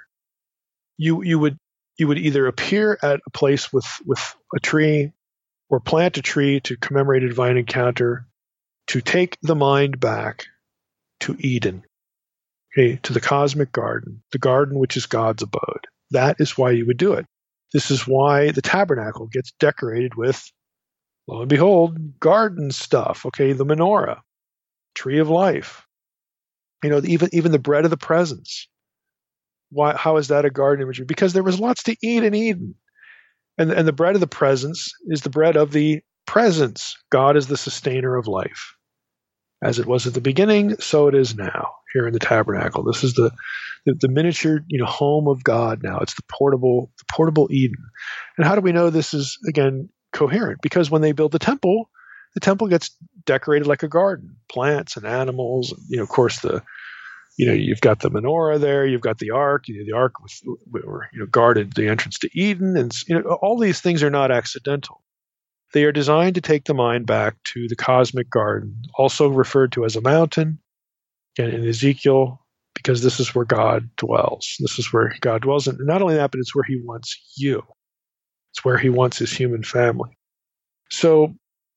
You would either appear at a place with a tree or plant a tree to commemorate a divine encounter, to take the mind back to Eden, okay, to the cosmic garden, the garden which is God's abode. That is why you would do it. This is why the tabernacle gets decorated with, lo and behold, garden stuff, okay, the menorah, tree of life, even the bread of the presence. Why? How is that a garden imagery? Because there was lots to eat in Eden. And the bread of the presence is the bread of the presence. God is the sustainer of life. As it was at the beginning, so it is now here in the tabernacle. This is the miniature, home of God now. It's the portable Eden. And how do we know this is, again, coherent? Because when they build the temple gets decorated like a garden, plants and animals. Of course, you've got the menorah there, you've got the ark. The ark guarded the entrance to Eden, and all these things are not accidental. They are designed to take the mind back to the cosmic garden, also referred to as a mountain, and in Ezekiel, because this is where God dwells. This is where God dwells, and not only that, but it's where He wants you. It's where He wants His human family. So,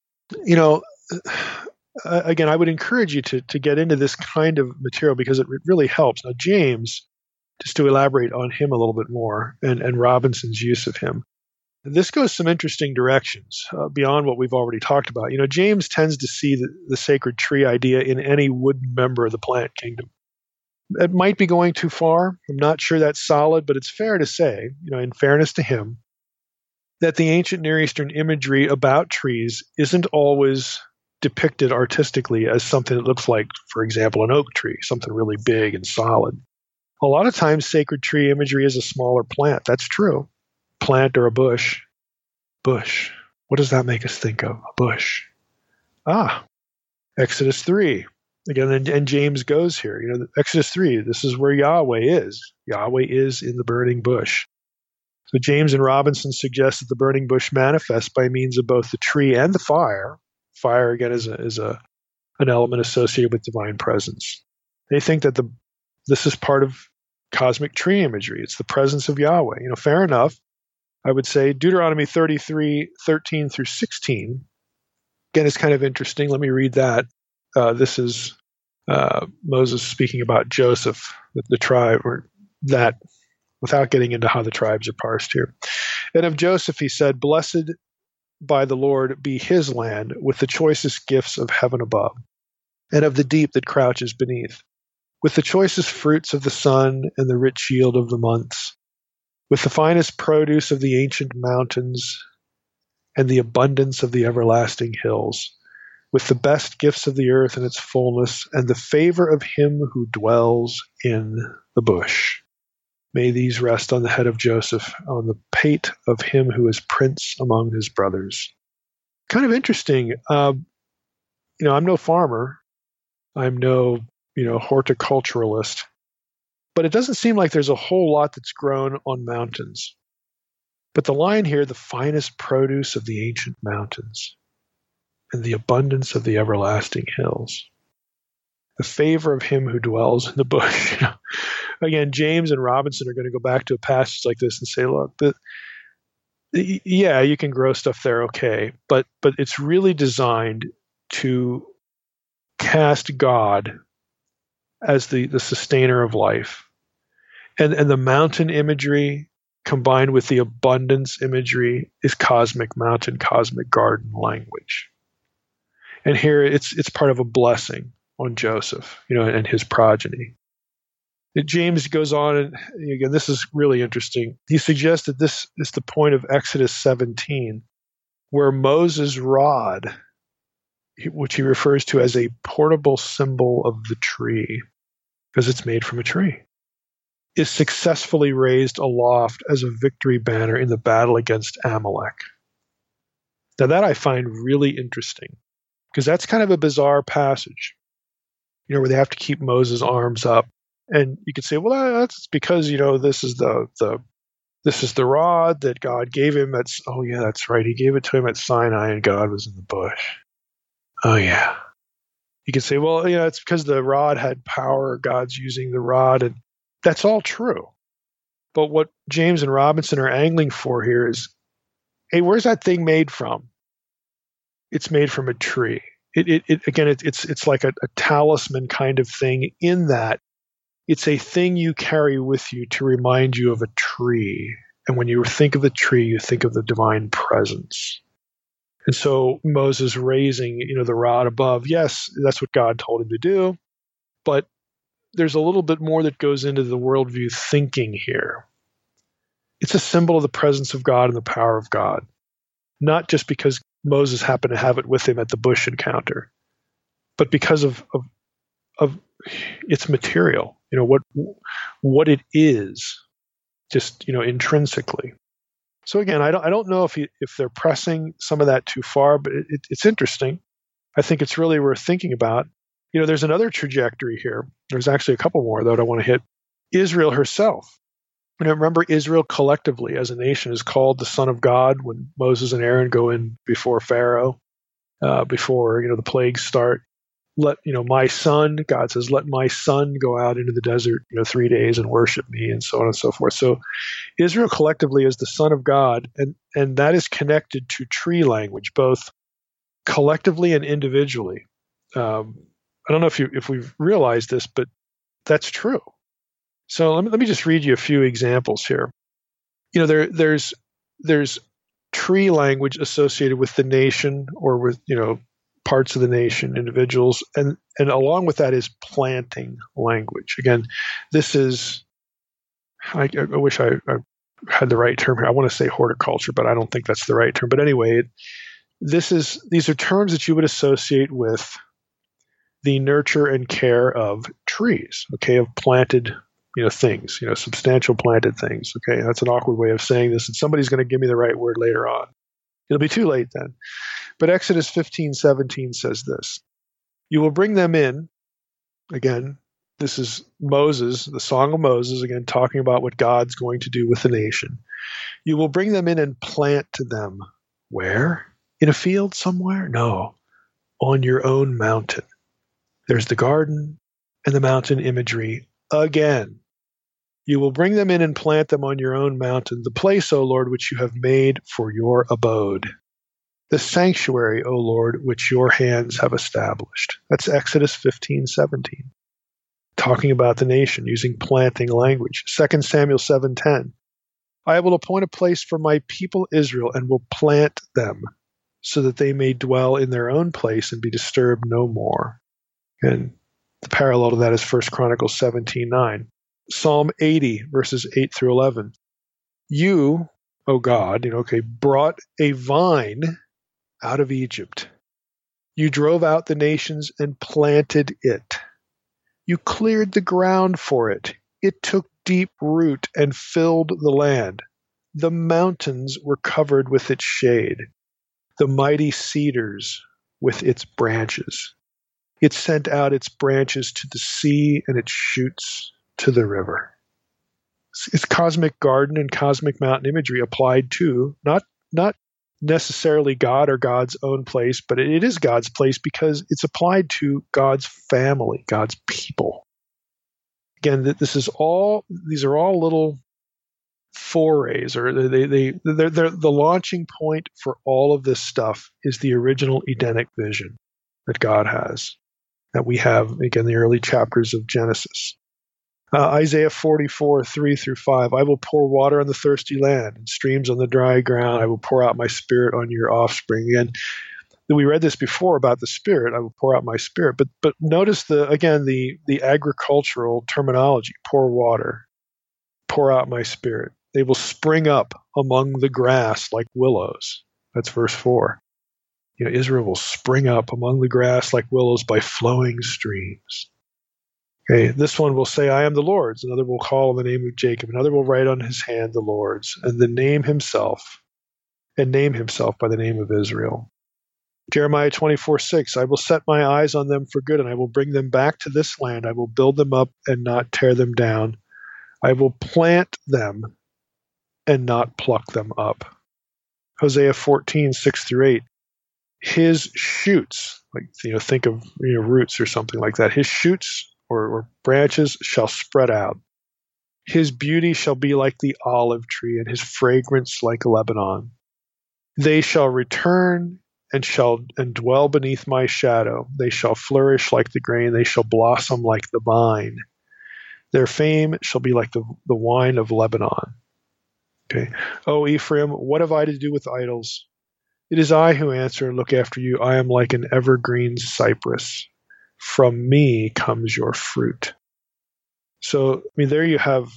again, I would encourage you to get into this kind of material because it really helps. Now, James, just to elaborate on him a little bit more, and Robinson's use of him, this goes some interesting directions beyond what we've already talked about. James tends to see the sacred tree idea in any wooden member of the plant kingdom. It might be going too far. I'm not sure that's solid, but it's fair to say, in fairness to him, that the ancient Near Eastern imagery about trees isn't always depicted artistically as something that looks like, for example, an oak tree, something really big and solid. A lot of times, sacred tree imagery is a smaller plant. That's true. Plant or a bush. Bush. What does that make us think of? A bush. Exodus 3. Again, and James goes here. Exodus 3, this is where Yahweh is. Yahweh is in the burning bush. So James and Robinson suggest that the burning bush manifests by means of both the tree and the fire. Fire, again, is an element associated with divine presence. They think that this is part of cosmic tree imagery. It's the presence of Yahweh. Fair enough. I would say Deuteronomy 33:13 through 16. Again, it's kind of interesting. Let me read that. This is Moses speaking about Joseph, the tribe, or that without getting into how the tribes are parsed here. And of Joseph he said, "Blessed by the Lord be his land with the choicest gifts of heaven above, and of the deep that crouches beneath, with the choicest fruits of the sun and the rich yield of the months, with the finest produce of the ancient mountains and the abundance of the everlasting hills, with the best gifts of the earth and its fullness, and the favor of him who dwells in the bush. May these rest on the head of Joseph, on the pate of him who is prince among his brothers." Kind of interesting. I'm no farmer. I'm no, horticulturalist. But it doesn't seem like there's a whole lot that's grown on mountains. But the line here, the finest produce of the ancient mountains and the abundance of the everlasting hills, the favor of him who dwells in the bush. Again, James and Robinson are going to go back to a passage like this and say, look, yeah, you can grow stuff there, okay, but it's really designed to cast God as the sustainer of life. And the mountain imagery combined with the abundance imagery is cosmic mountain, cosmic garden language. And here it's part of a blessing on Joseph, and his progeny. James goes on, and again, this is really interesting. He suggests that this is the point of Exodus 17, where Moses' rod, which he refers to as a portable symbol of the tree, because it's made from a tree, is successfully raised aloft as a victory banner in the battle against Amalek. Now that I find really interesting, because that's kind of a bizarre passage, where they have to keep Moses' arms up. And you could say, well, that's because, this is the rod that God gave him. That's right. He gave it to him at Sinai and God was in the bush. Oh yeah. You could say, well, it's because the rod had power. God's using the rod, and that's all true. But what James and Robinson are angling for here is, hey, where's that thing made from? It's made from a tree. It's like a talisman kind of thing, in that it's a thing you carry with you to remind you of a tree. And when you think of the tree, you think of the divine presence. And so Moses raising, the rod above, yes, that's what God told him to do. But there's a little bit more that goes into the worldview thinking here. It's a symbol of the presence of God and the power of God, not just because Moses happened to have it with him at the bush encounter, but because of its material, what it is, just intrinsically. So again, I don't know if they're pressing some of that too far, but it's interesting. I think it's really worth thinking about. There's another trajectory here. There's actually a couple more that I want to hit. Israel herself. Remember, Israel collectively as a nation is called the Son of God when Moses and Aaron go in before Pharaoh, before the plagues start. Let my son, God says, let my son go out into the desert 3 days and worship me, and so on and so forth. So Israel collectively is the Son of God, and that is connected to tree language, both collectively and individually. I don't know if we've realized this, but that's true. So let me just read you a few examples here. There's tree language associated with the nation, or with parts of the nation, individuals, and along with that is planting language. Again, this is, I wish I had the right term here. I want to say horticulture, but I don't think that's the right term. But anyway, these are terms that you would associate with the nurture and care of trees, okay, of planted things, substantial planted things. Okay, that's an awkward way of saying this, and somebody's going to give me the right word later on. It'll be too late then. But Exodus 15:17 says this: "You will bring them in." Again, this is Moses, the Song of Moses, again talking about what God's going to do with the nation. "You will bring them in and plant them." Where? In a field somewhere? No, on your own mountain. There's the garden and the mountain imagery again. "You will bring them in and plant them on your own mountain, the place, O Lord, which you have made for your abode. The sanctuary, O Lord, which your hands have established." That's Exodus 15:17. talking about the nation, using planting language. 2 Samuel 7:10. I will appoint a place for my people Israel and will plant them so that they may dwell in their own place and be disturbed no more. And the parallel to that is 1 Chronicles 17:9. Psalm 80, verses 8 through 11. You, O God, brought a vine out of Egypt. You drove out the nations and planted it. You cleared the ground for it. It took deep root and filled the land. The mountains were covered with its shade, the mighty cedars with its branches. It sent out its branches to the sea and its shoots to the river. It's cosmic garden and cosmic mountain imagery applied to not necessarily God or God's own place, but it is God's place because it's applied to God's family, God's people. Again, these are all little forays, or they're the launching point for all of this stuff is the original Edenic vision that God has, that we have, again, the early chapters of Genesis. Isaiah 44, 3 through 5. I will pour water on the thirsty land and streams on the dry ground. I will pour out my spirit on your offspring. And we read this before about the spirit. I will pour out my spirit. But notice the agricultural terminology. Pour water. Pour out my spirit. They will spring up among the grass like willows. That's verse 4. Israel will spring up among the grass like willows by flowing streams. Okay, this one will say, I am the Lord's. Another will call on the name of Jacob. Another will write on his hand the Lord's, and name himself by the name of Israel. Jeremiah 24:6. I will set my eyes on them for good, and I will bring them back to this land. I will build them up and not tear them down. I will plant them and not pluck them up. Hosea 14:6 through 8. His shoots, think of roots or something like that. His shoots or branches shall spread out. His beauty shall be like the olive tree, and his fragrance like Lebanon. They shall return and dwell beneath my shadow. They shall flourish like the grain. They shall blossom like the vine. Their fame shall be like the wine of Lebanon. Okay. O Ephraim, what have I to do with idols? It is I who answer and look after you. I am like an evergreen cypress. From me comes your fruit. So, there you have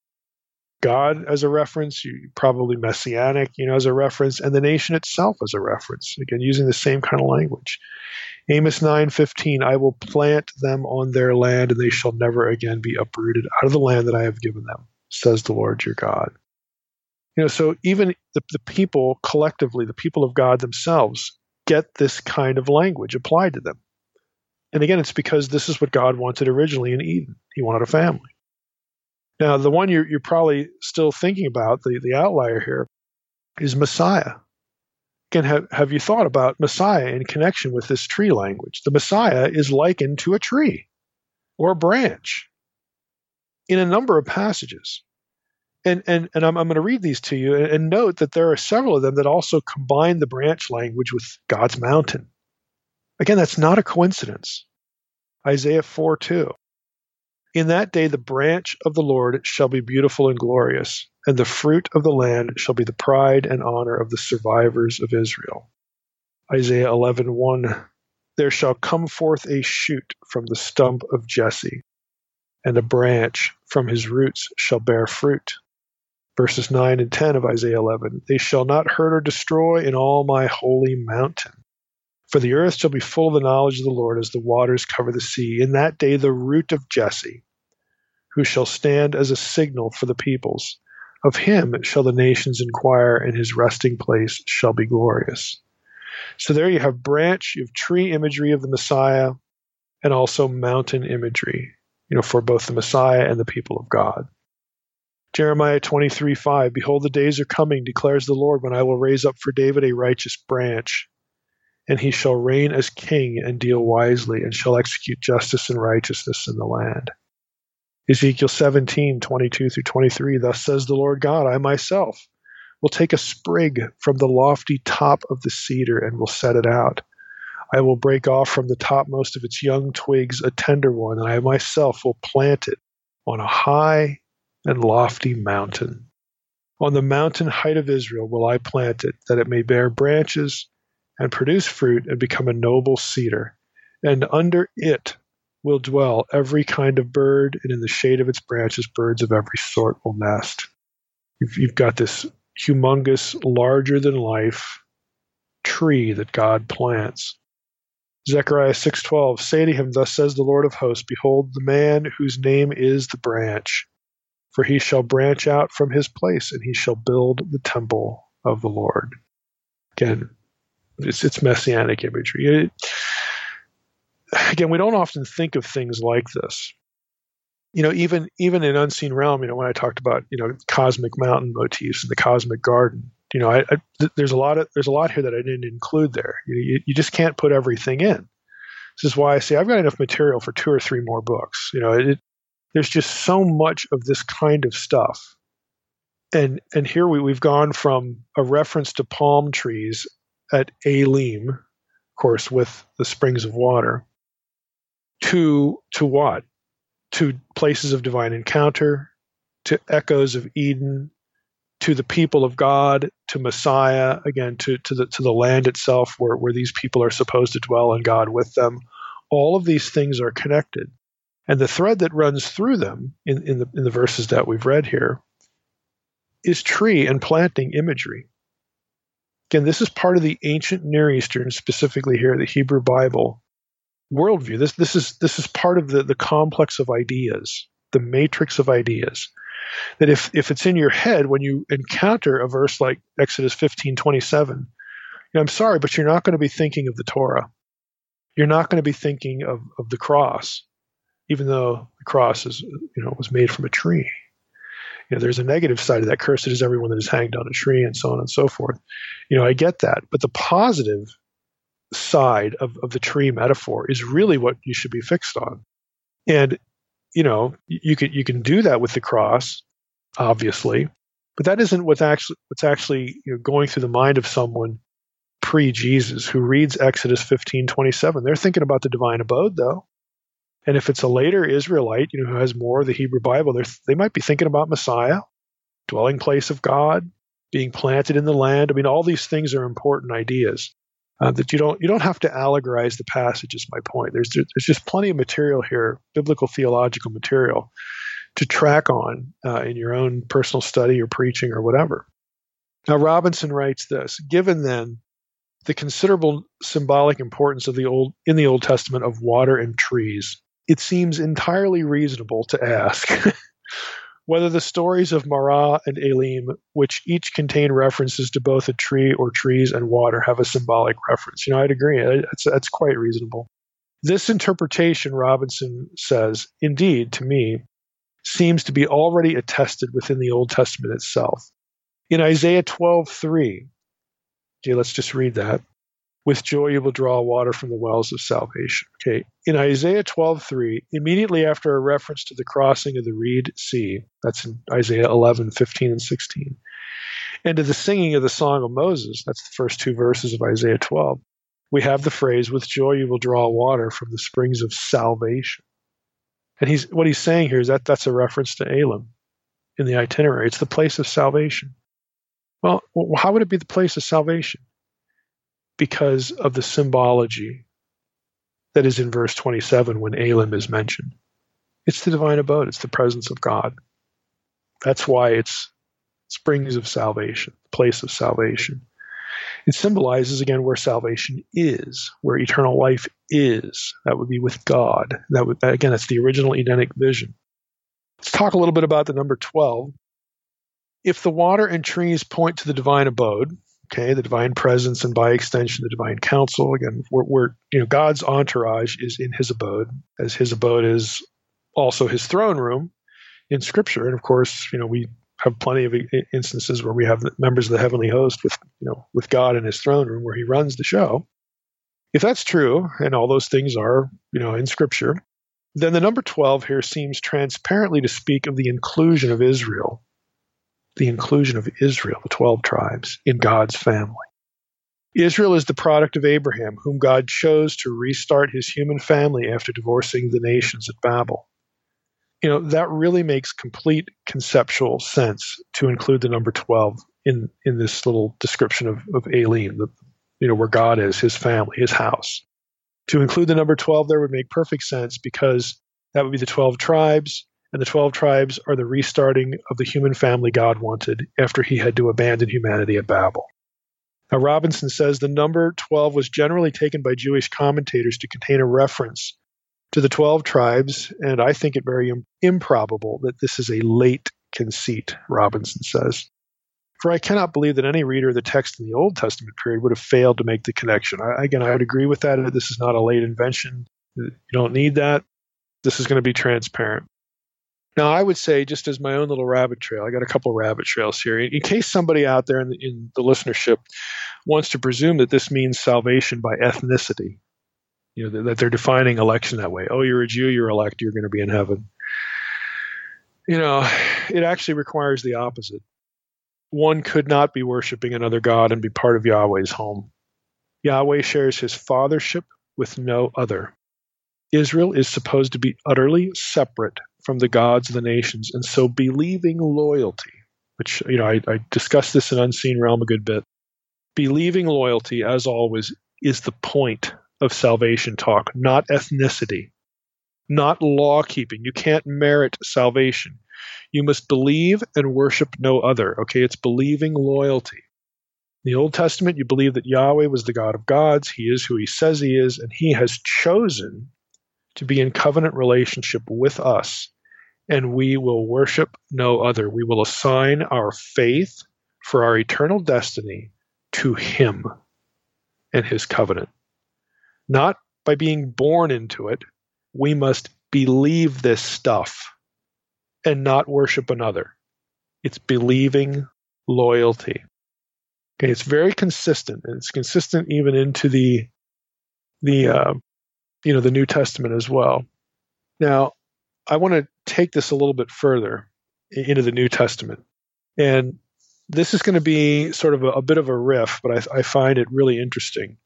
God as a reference, probably Messianic, as a reference, and the nation itself as a reference. Again, using the same kind of language. Amos 9:15, I will plant them on their land, and they shall never again be uprooted out of the land that I have given them, says the Lord your God. So even the people collectively, the people of God themselves, get this kind of language applied to them. And again, it's because this is what God wanted originally in Eden. He wanted a family. Now, the one you're probably still thinking about, the outlier here, is Messiah. Again, have you thought about Messiah in connection with this tree language? The Messiah is likened to a tree or a branch in a number of passages. And I'm going to read these to you and note that there are several of them that also combine the branch language with God's mountain. Again, that's not a coincidence. Isaiah 4:2. In that day the branch of the Lord shall be beautiful and glorious, and the fruit of the land shall be the pride and honor of the survivors of Israel. Isaiah 11:1. There shall come forth a shoot from the stump of Jesse, and a branch from his roots shall bear fruit. Verses 9 and 10 of Isaiah 11. They shall not hurt or destroy in all my holy mountain. For the earth shall be full of the knowledge of the Lord as the waters cover the sea. In that day the root of Jesse, who shall stand as a signal for the peoples, of him shall the nations inquire, and his resting place shall be glorious. So there you have branch, you have tree imagery of the Messiah, and also mountain imagery, for both the Messiah and the people of God. Jeremiah 23:5. Behold, the days are coming, declares the Lord, when I will raise up for David a righteous branch, and he shall reign as king and deal wisely, and shall execute justice and righteousness in the land. Ezekiel 17:22 through 23. Thus says the Lord God, I myself will take a sprig from the lofty top of the cedar and will set it out. I will break off from the topmost of its young twigs a tender one, and I myself will plant it on a high and lofty mountain. On the mountain height of Israel will I plant it, that it may bear branches and produce fruit and become a noble cedar. And under it will dwell every kind of bird, and in the shade of its branches birds of every sort will nest. You've got this humongous, larger-than-life tree that God plants. Zechariah 6:12, say to him, thus says the Lord of hosts, behold, the man whose name is the branch, for he shall branch out from his place, and he shall build the temple of the Lord. Again, it's messianic imagery. Again, we don't often think of things like this. Even in Unseen Realm, when I talked about, cosmic mountain motifs and the cosmic garden, there's a lot here that I didn't include there. You just can't put everything in. This is why I say I've got enough material for 2 or 3 more books. There's just so much of this kind of stuff. And here we've gone from a reference to palm trees at Elim, of course, with the springs of water, to what? To places of divine encounter, to echoes of Eden, to the people of God, to Messiah, again, to the land itself where these people are supposed to dwell and God with them. All of these things are connected. And the thread that runs through them in the verses that we've read here is tree and planting imagery. Again, this is part of the ancient Near Eastern, specifically here, the Hebrew Bible worldview. This is part of the complex of ideas, the matrix of ideas. That if it's in your head when you encounter a verse like Exodus 15:27, I'm sorry, but you're not going to be thinking of the Torah. You're not going to be thinking of the cross, even though the cross was made from a tree. There's a negative side of that. Cursed is everyone that is hanged on a tree, and so on and so forth. I get that, but the positive side of the tree metaphor is really what you should be fixed on. And you can do that with the cross, obviously, but that isn't what's actually going through the mind of someone pre-Jesus who reads Exodus 15:27. They're thinking about the divine abode, though. And if it's a later Israelite, who has more of the Hebrew Bible, they might be thinking about Messiah, dwelling place of God, being planted in the land. All these things are important ideas. That you don't have to allegorize the passage is my point. There's just plenty of material here, biblical theological material, to track on in your own personal study or preaching or whatever. Now Robinson writes this: given then the considerable symbolic importance in the Old Testament of water and trees, it seems entirely reasonable to ask whether the stories of Marah and Elim, which each contain references to both a tree or trees and water, have a symbolic reference. I'd agree. That's quite reasonable. This interpretation, Robinson says, indeed, to me, seems to be already attested within the Old Testament itself. In Isaiah 12:3, let's just read that. With joy you will draw water from the wells of salvation. In Isaiah 12:3, immediately after a reference to the crossing of the Reed Sea, that's in Isaiah 11:15 and 16, and to the singing of the Song of Moses, that's the first 2 verses of Isaiah 12, we have the phrase, with joy you will draw water from the springs of salvation. And what he's saying here is that's a reference to Elim in the itinerary. It's the place of salvation. Well, how would it be the place of salvation? Because of the symbology that is in verse 27 when Elim is mentioned. It's the divine abode. It's the presence of God. That's why it's springs of salvation, place of salvation. It symbolizes, again, where salvation is, where eternal life is. That would be with God. Again, that's the original Edenic vision. Let's talk a little bit about the number 12. If the water and trees point to the divine abode, the divine presence, and by extension, the divine counsel. Again, God's entourage is in his abode, as his abode is also his throne room in Scripture. And of course, we have plenty of instances where we have members of the heavenly host with God in his throne room where he runs the show. If that's true, and all those things are, in Scripture, then the number 12 here seems transparently to speak of the inclusion of Israel. The inclusion of Israel, the 12 tribes, in God's family. Israel is the product of Abraham, whom God chose to restart his human family after divorcing the nations at Babel. That really makes complete conceptual sense to include the number 12 in this little description of Elim, where God is, his family, his house. To include the number 12 there would make perfect sense, because that would be the 12 tribes, and the 12 tribes are the restarting of the human family God wanted after he had to abandon humanity at Babel. Now, Robinson says the number 12 was generally taken by Jewish commentators to contain a reference to the 12 tribes, and I think it very improbable that this is a late conceit, Robinson says. For I cannot believe that any reader of the text in the Old Testament period would have failed to make the connection. I would agree with that. This is not a late invention. You don't need that. This is going to be transparent. Now, I would say, just as my own little rabbit trail, I got a couple of rabbit trails here. In case somebody out there in the listenership wants to presume that this means salvation by ethnicity, that they're defining election that way. Oh, you're a Jew, you're elect, you're going to be in heaven. It actually requires the opposite. One could not be worshiping another God and be part of Yahweh's home. Yahweh shares his fathership with no other. Israel is supposed to be utterly separate from the gods of the nations, and so believing loyalty, which, I discussed this in Unseen Realm a good bit. Believing loyalty, as always, is the point of salvation talk, not ethnicity, not law keeping. You can't merit salvation. You must believe and worship no other. Okay, it's believing loyalty. In the Old Testament, you believe that Yahweh was the God of gods. He is who he says he is, and he has chosen to be in covenant relationship with us, and we will worship no other. We will assign our faith for our eternal destiny to him and his covenant. Not by being born into it. We must believe this stuff and not worship another. It's believing loyalty. Okay, it's very consistent, and it's consistent even into the New Testament as well. Now, I want to take this a little bit further into the New Testament, and this is going to be sort of a bit of a riff, but I find it really interesting.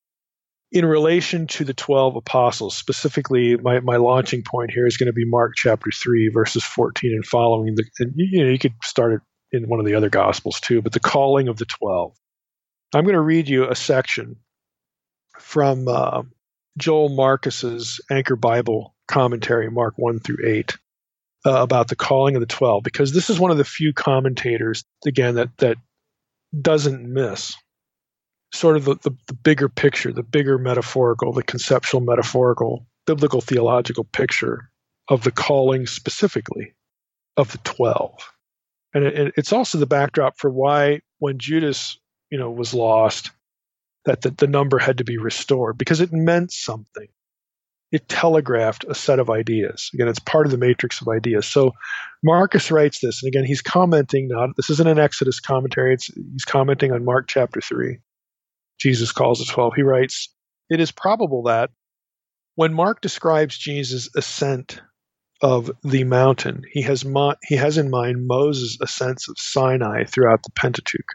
In relation to the 12 apostles, specifically, my launching point here is going to be Mark chapter 3, verses 14 and following. You could start it in one of the other Gospels too, but the calling of the 12. I'm going to read you a section from Joel Marcus's Anchor Bible commentary, Mark 1 through 8, about the calling of the 12, because this is one of the few commentators, again, that doesn't miss sort of the bigger picture, the bigger metaphorical, the conceptual metaphorical, biblical theological picture of the calling specifically of the 12. And it's also the backdrop for why when Judas, was lost, that the number had to be restored, because it meant something. It telegraphed a set of ideas. Again, it's part of the matrix of ideas. So Marcus writes this, and again, he's commenting, this isn't an Exodus commentary, he's commenting on Mark chapter 3. Jesus calls the 12. He writes, "It is probable that when Mark describes Jesus' ascent of the mountain, he has in mind Moses' ascents of Sinai throughout the Pentateuch.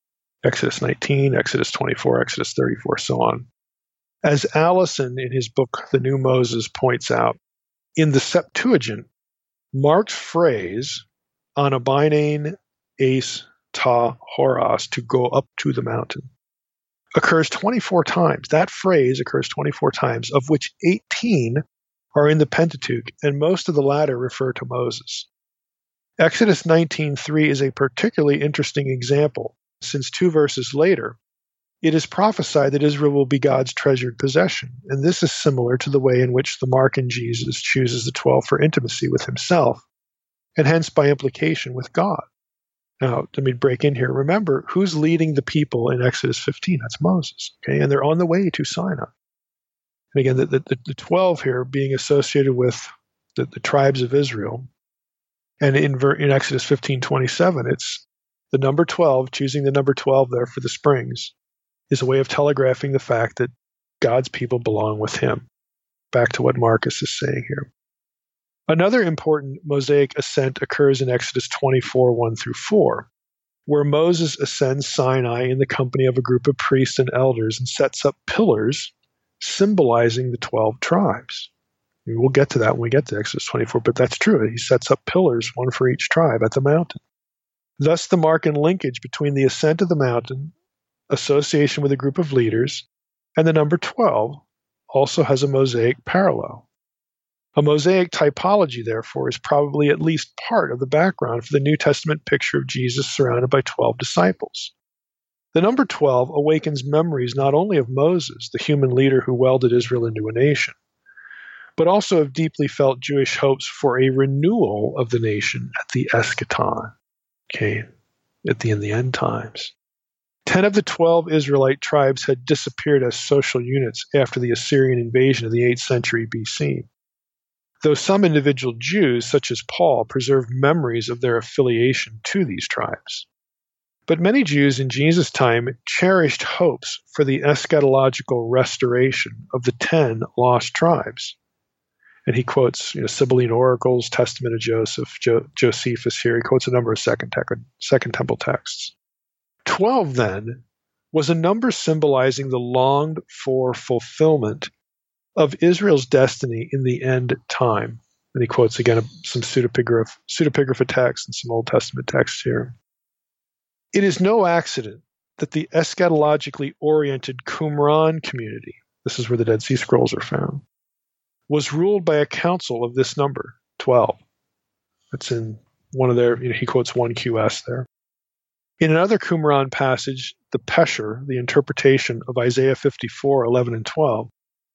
Exodus 19, Exodus 24, Exodus 34, so on. As Allison in his book, The New Moses, points out, in the Septuagint, Mark's phrase, anabainen eis ta horos, to go up to the mountain, occurs 24 times. That phrase occurs 24 times, of which 18 are in the Pentateuch, and most of the latter refer to Moses. Exodus 19:3 is a particularly interesting example, since 2 verses later, it is prophesied that Israel will be God's treasured possession, and this is similar to the way in which the Mark in Jesus chooses the 12 for intimacy with himself, and hence by implication with God. Now, let me break in here. Remember, who's leading the people in Exodus 15? That's Moses, okay? And they're on the way to Sinai. And again, the 12 here being associated with the tribes of Israel. And in Exodus 15:27, it's the number 12, choosing the number 12 there for the springs, is a way of telegraphing the fact that God's people belong with him. Back to what Marcus is saying here. Another important Mosaic ascent occurs in Exodus 24, 1 through 4. where Moses ascends Sinai in the company of a group of priests and elders and sets up pillars symbolizing the 12 tribes. We'll get to that when we get to Exodus 24, but that's true. He sets up pillars, one for each tribe, at the mountain. Thus, the mark and linkage between the ascent of the mountain, association with a group of leaders, and the number 12 also has a Mosaic parallel. A Mosaic typology, therefore, is probably at least part of the background for the New Testament picture of Jesus surrounded by 12 disciples. The number 12 awakens memories not only of Moses, the human leader who welded Israel into a nation, but also of deeply felt Jewish hopes for a renewal of the nation at the eschaton, in the end times. 10 of the 12 Israelite tribes had disappeared as social units after the Assyrian invasion of the 8th century BC. Though some individual Jews, such as Paul, preserved memories of their affiliation to these tribes. But many Jews in Jesus' time cherished hopes for the eschatological restoration of the 10 lost tribes. And he quotes Sibylline oracles, Testament of Josephus here. He quotes a number of Second Temple texts. 12, then, was a number symbolizing the longed-for fulfillment of Israel's destiny in the end time. And he quotes again some pseudepigrapha texts and some Old Testament texts here. It is no accident that the eschatologically oriented Qumran community, this is where the Dead Sea Scrolls are found, was ruled by a council of this number, 12. That's in one of their, he quotes 1QS there. In another Qumran passage, the Pesher, the interpretation of Isaiah 54, 11 and 12,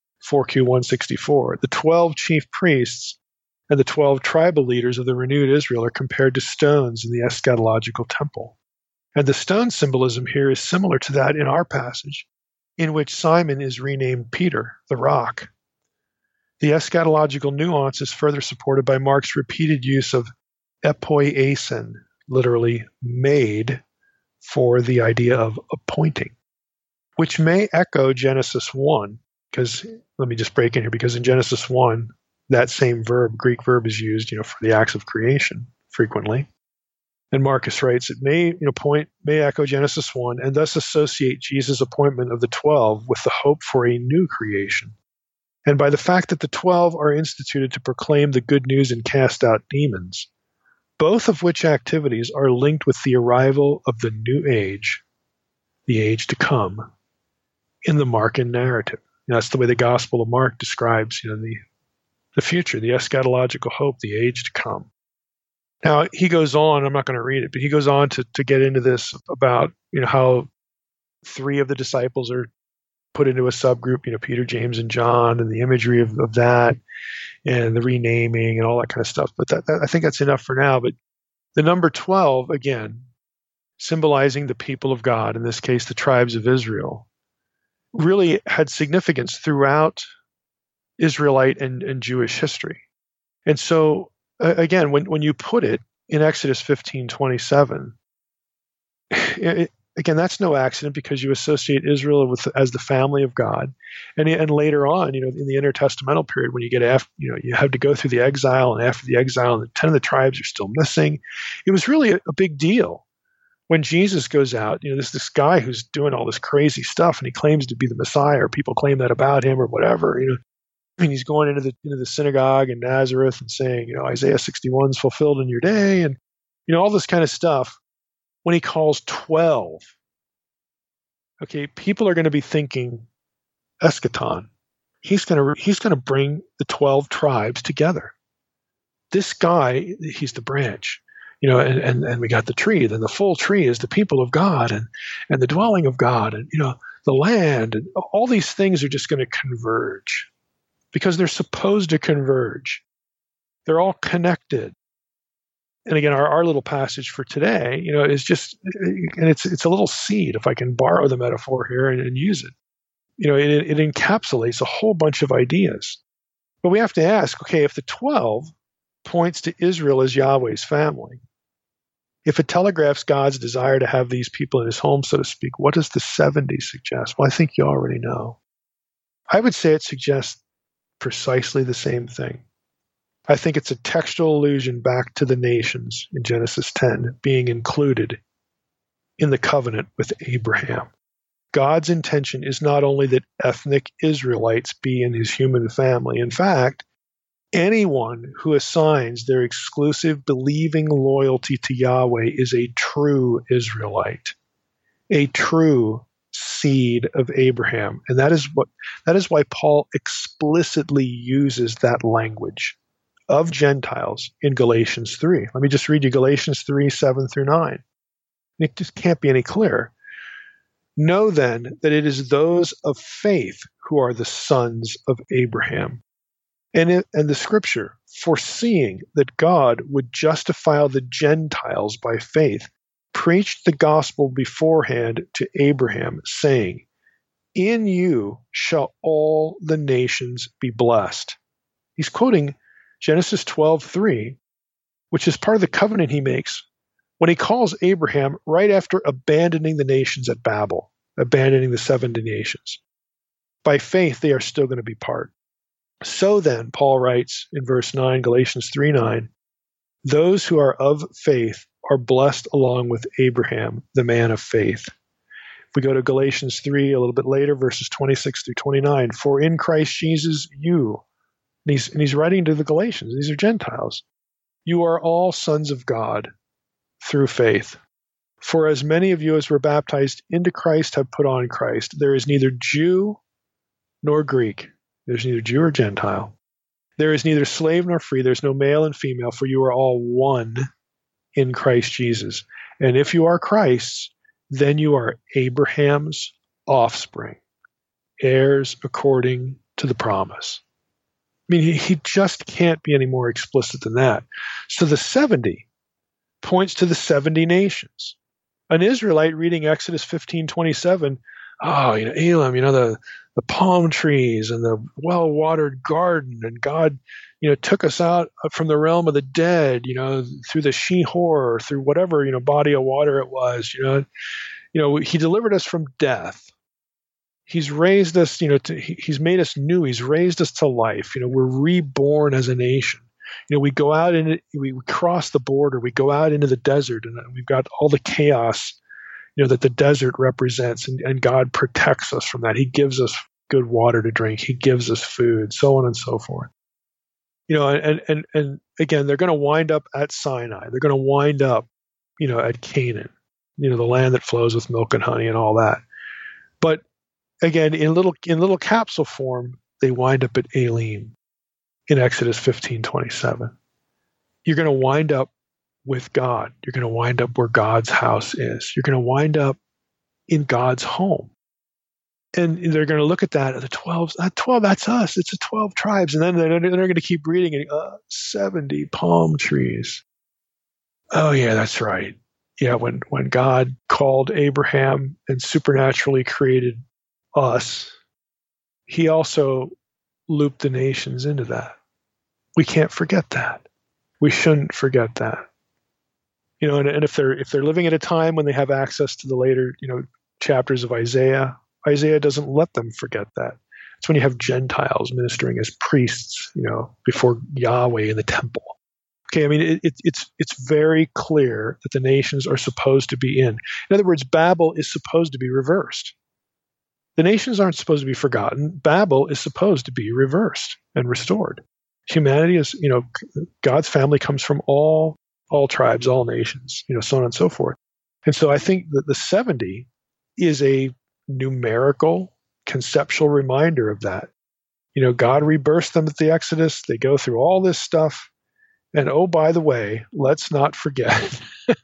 4Q164, the 12 chief priests and the 12 tribal leaders of the renewed Israel are compared to stones in the eschatological temple. And the stone symbolism here is similar to that in our passage, in which Simon is renamed Peter, the rock. The eschatological nuance is further supported by Mark's repeated use of epoiesin, literally made, for the idea of appointing, which may echo Genesis 1, because let me just break in here, because in Genesis 1, that same verb, Greek verb, is used, for the acts of creation frequently. And Marcus writes, it may echo Genesis 1 and thus associate Jesus' appointment of the 12 with the hope for a new creation. And by the fact that the 12 are instituted to proclaim the good news and cast out demons, both of which activities are linked with the arrival of the new age, the age to come, in the Markan narrative. That's the way the Gospel of Mark describes, the future, the eschatological hope, the age to come. Now, he goes on, I'm not going to read it, but he goes on to get into this about, how 3 of the disciples are put into a subgroup, Peter, James, and John, and the imagery of that, and the renaming and all that kind of stuff. But I think that's enough for now. But the number 12, again, symbolizing the people of God, in this case, the tribes of Israel, really had significance throughout Israelite and Jewish history. And so, again, when you put it in Exodus 15:27, again, that's no accident, because you associate Israel as the family of God, and later on, in the intertestamental period, when you get you have to go through the exile, and after the exile, and 10 of the tribes are still missing. It was really a big deal when Jesus goes out. This guy who's doing all this crazy stuff, and he claims to be the Messiah, or people claim that about him, or whatever. And he's going into the synagogue in Nazareth and saying, Isaiah 61 is fulfilled in your day, and all this kind of stuff. When he calls 12, okay, people are going to be thinking eschaton. He's going to bring the 12 tribes together. This guy, he's the branch, and we got the tree. Then the full tree is the people of God and the dwelling of God, and the land, and all these things are just going to converge, because they're supposed to converge. They're all connected. And again, our little passage for today, is just, and it's a little seed, if I can borrow the metaphor here and use it. It encapsulates a whole bunch of ideas. But we have to ask, okay, if the 12 points to Israel as Yahweh's family, if it telegraphs God's desire to have these people in his home, so to speak, what does the 70 suggest? Well, I think you already know. I would say it suggests precisely the same thing. I think it's a textual allusion back to the nations in Genesis 10 being included in the covenant with Abraham. God's intention is not only that ethnic Israelites be in his human family. In fact, anyone who assigns their exclusive believing loyalty to Yahweh is a true Israelite, a true seed of Abraham. And that is why Paul explicitly uses that language of Gentiles in Galatians 3. Let me just read you Galatians 3, 7 through 9. It just can't be any clearer. Know then that it is those of faith who are the sons of Abraham. And the scripture, foreseeing that God would justify the Gentiles by faith, preached the gospel beforehand to Abraham, saying, in you shall all the nations be blessed. He's quoting Genesis 12:3, which is part of the covenant he makes when he calls Abraham right after abandoning the nations at Babel, abandoning the 70 nations. By faith, they are still going to be part. So then, Paul writes in verse 9, Galatians 3:9, those who are of faith are blessed along with Abraham, the man of faith. If we go to Galatians 3 a little bit later, verses 26 through 29, for in Christ Jesus you, and he's writing to the Galatians, these are Gentiles, you are all sons of God through faith. For as many of you as were baptized into Christ have put on Christ. There is neither Jew nor Greek. There's neither Jew or Gentile. There is neither slave nor free. There's no male and female, for you are all one in Christ Jesus. And if you are Christ's, then you are Abraham's offspring, heirs according to the promise. I mean, he just can't be any more explicit than that. So the 70 points to the 70 nations. An Israelite reading Exodus 15:27, Elam, the palm trees and the well-watered garden, and God, took us out from the realm of the dead, through the Shihor, through whatever, body of water it was, he delivered us from death. He's raised us, he's made us new. He's raised us to life. We're reborn as a nation. We go out and we cross the border. We go out into the desert, and we've got all the chaos, that the desert represents, and God protects us from that. He gives us good water to drink. He gives us food, so on and so forth. And again, they're going to wind up at Sinai. They're going to wind up, at Canaan, the land that flows with milk and honey and all that. But again, in little capsule form, they wind up at Elim in Exodus 15:27. You're going to wind up with God. You're going to wind up where God's house is. You're going to wind up in God's home. And they're going to look at that, the 12, that's us. It's the 12 tribes. And then they're going to keep reading it. 70 palm trees. Oh, yeah, that's right. Yeah, when God called Abraham and supernaturally created us, he also looped the nations into that. We can't forget that. We shouldn't forget that. And if they're living at a time when they have access to the later, chapters of Isaiah doesn't let them forget that. It's when you have Gentiles ministering as priests, before Yahweh in the temple. Okay, I mean, it's very clear that the nations are supposed to be in. In other words, Babel is supposed to be reversed. The nations aren't supposed to be forgotten. Babel is supposed to be reversed and restored. Humanity is, God's family comes from all tribes, all nations, so on and so forth. And so I think that the 70 is a numerical, conceptual reminder of that. God rebirthed them at the Exodus. They go through all this stuff. And oh, by the way, let's not forget,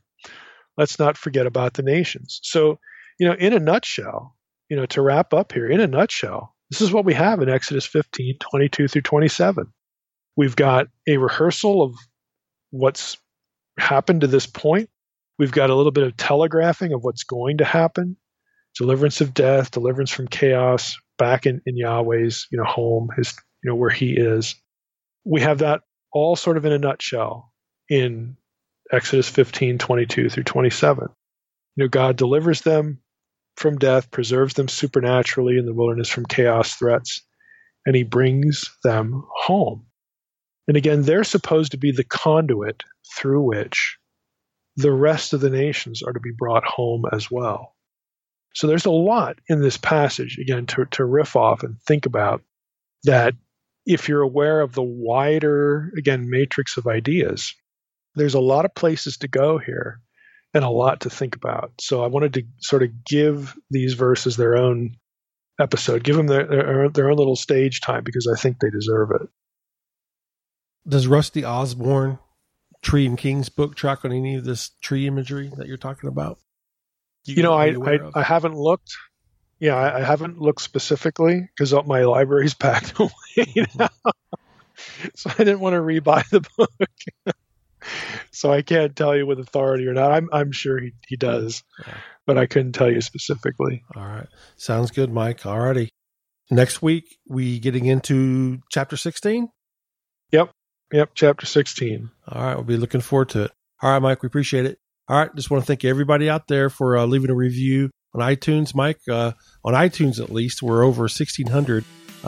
about the nations. So, in a nutshell, to wrap up here, in a nutshell, this is what we have in Exodus 15:22 through 27. We've got a rehearsal of what's happened to this point. We've got a little bit of telegraphing of what's going to happen. Deliverance of death, deliverance from chaos, back in Yahweh's, home, his, where he is. We have that all sort of in a nutshell in Exodus 15:22 through 27. God delivers them from death, preserves them supernaturally in the wilderness from chaos threats, and he brings them home. And again, they're supposed to be the conduit through which the rest of the nations are to be brought home as well. So there's a lot in this passage, again, to riff off and think about, that if you're aware of the wider, again, matrix of ideas, there's a lot of places to go here and a lot to think about. So I wanted to sort of give these verses their own episode, give them their own little stage time, because I think they deserve it. Does Rusty Osborne, Tree and Kings book, track on any of this tree imagery that you're talking about? I haven't looked. Yeah, I haven't looked specifically because my library's packed away now. So I didn't want to rebuy the book. So I can't tell you with authority or not. I'm sure he does, but I couldn't tell you specifically. All right. Sounds good, Mike. All righty. Next week, we getting into chapter 16? Yep, chapter 16. All right, we'll be looking forward to it. All right, Mike, we appreciate it. All right, just want to thank everybody out there for leaving a review on iTunes. Mike, on iTunes at least, we're over 1,600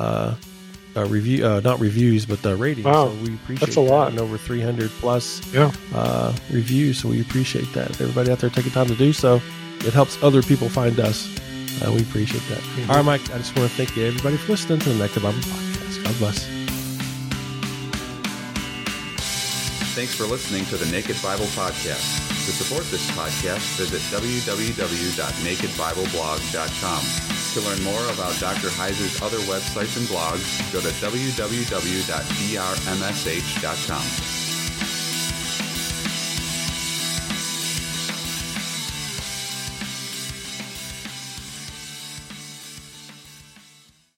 not reviews, but ratings. Wow, so we appreciate that's a lot. And over 300 plus reviews, so we appreciate that. Everybody out there taking time to do so. It helps other people find us. We appreciate that. Mm-hmm. All right, Mike, I just want to thank everybody for listening to the Naked Bible Podcast. God bless. Thanks for listening to the Naked Bible Podcast. To support this podcast, visit www.nakedbibleblog.com. To learn more about Dr. Heiser's other websites and blogs, go to www.drmsh.com.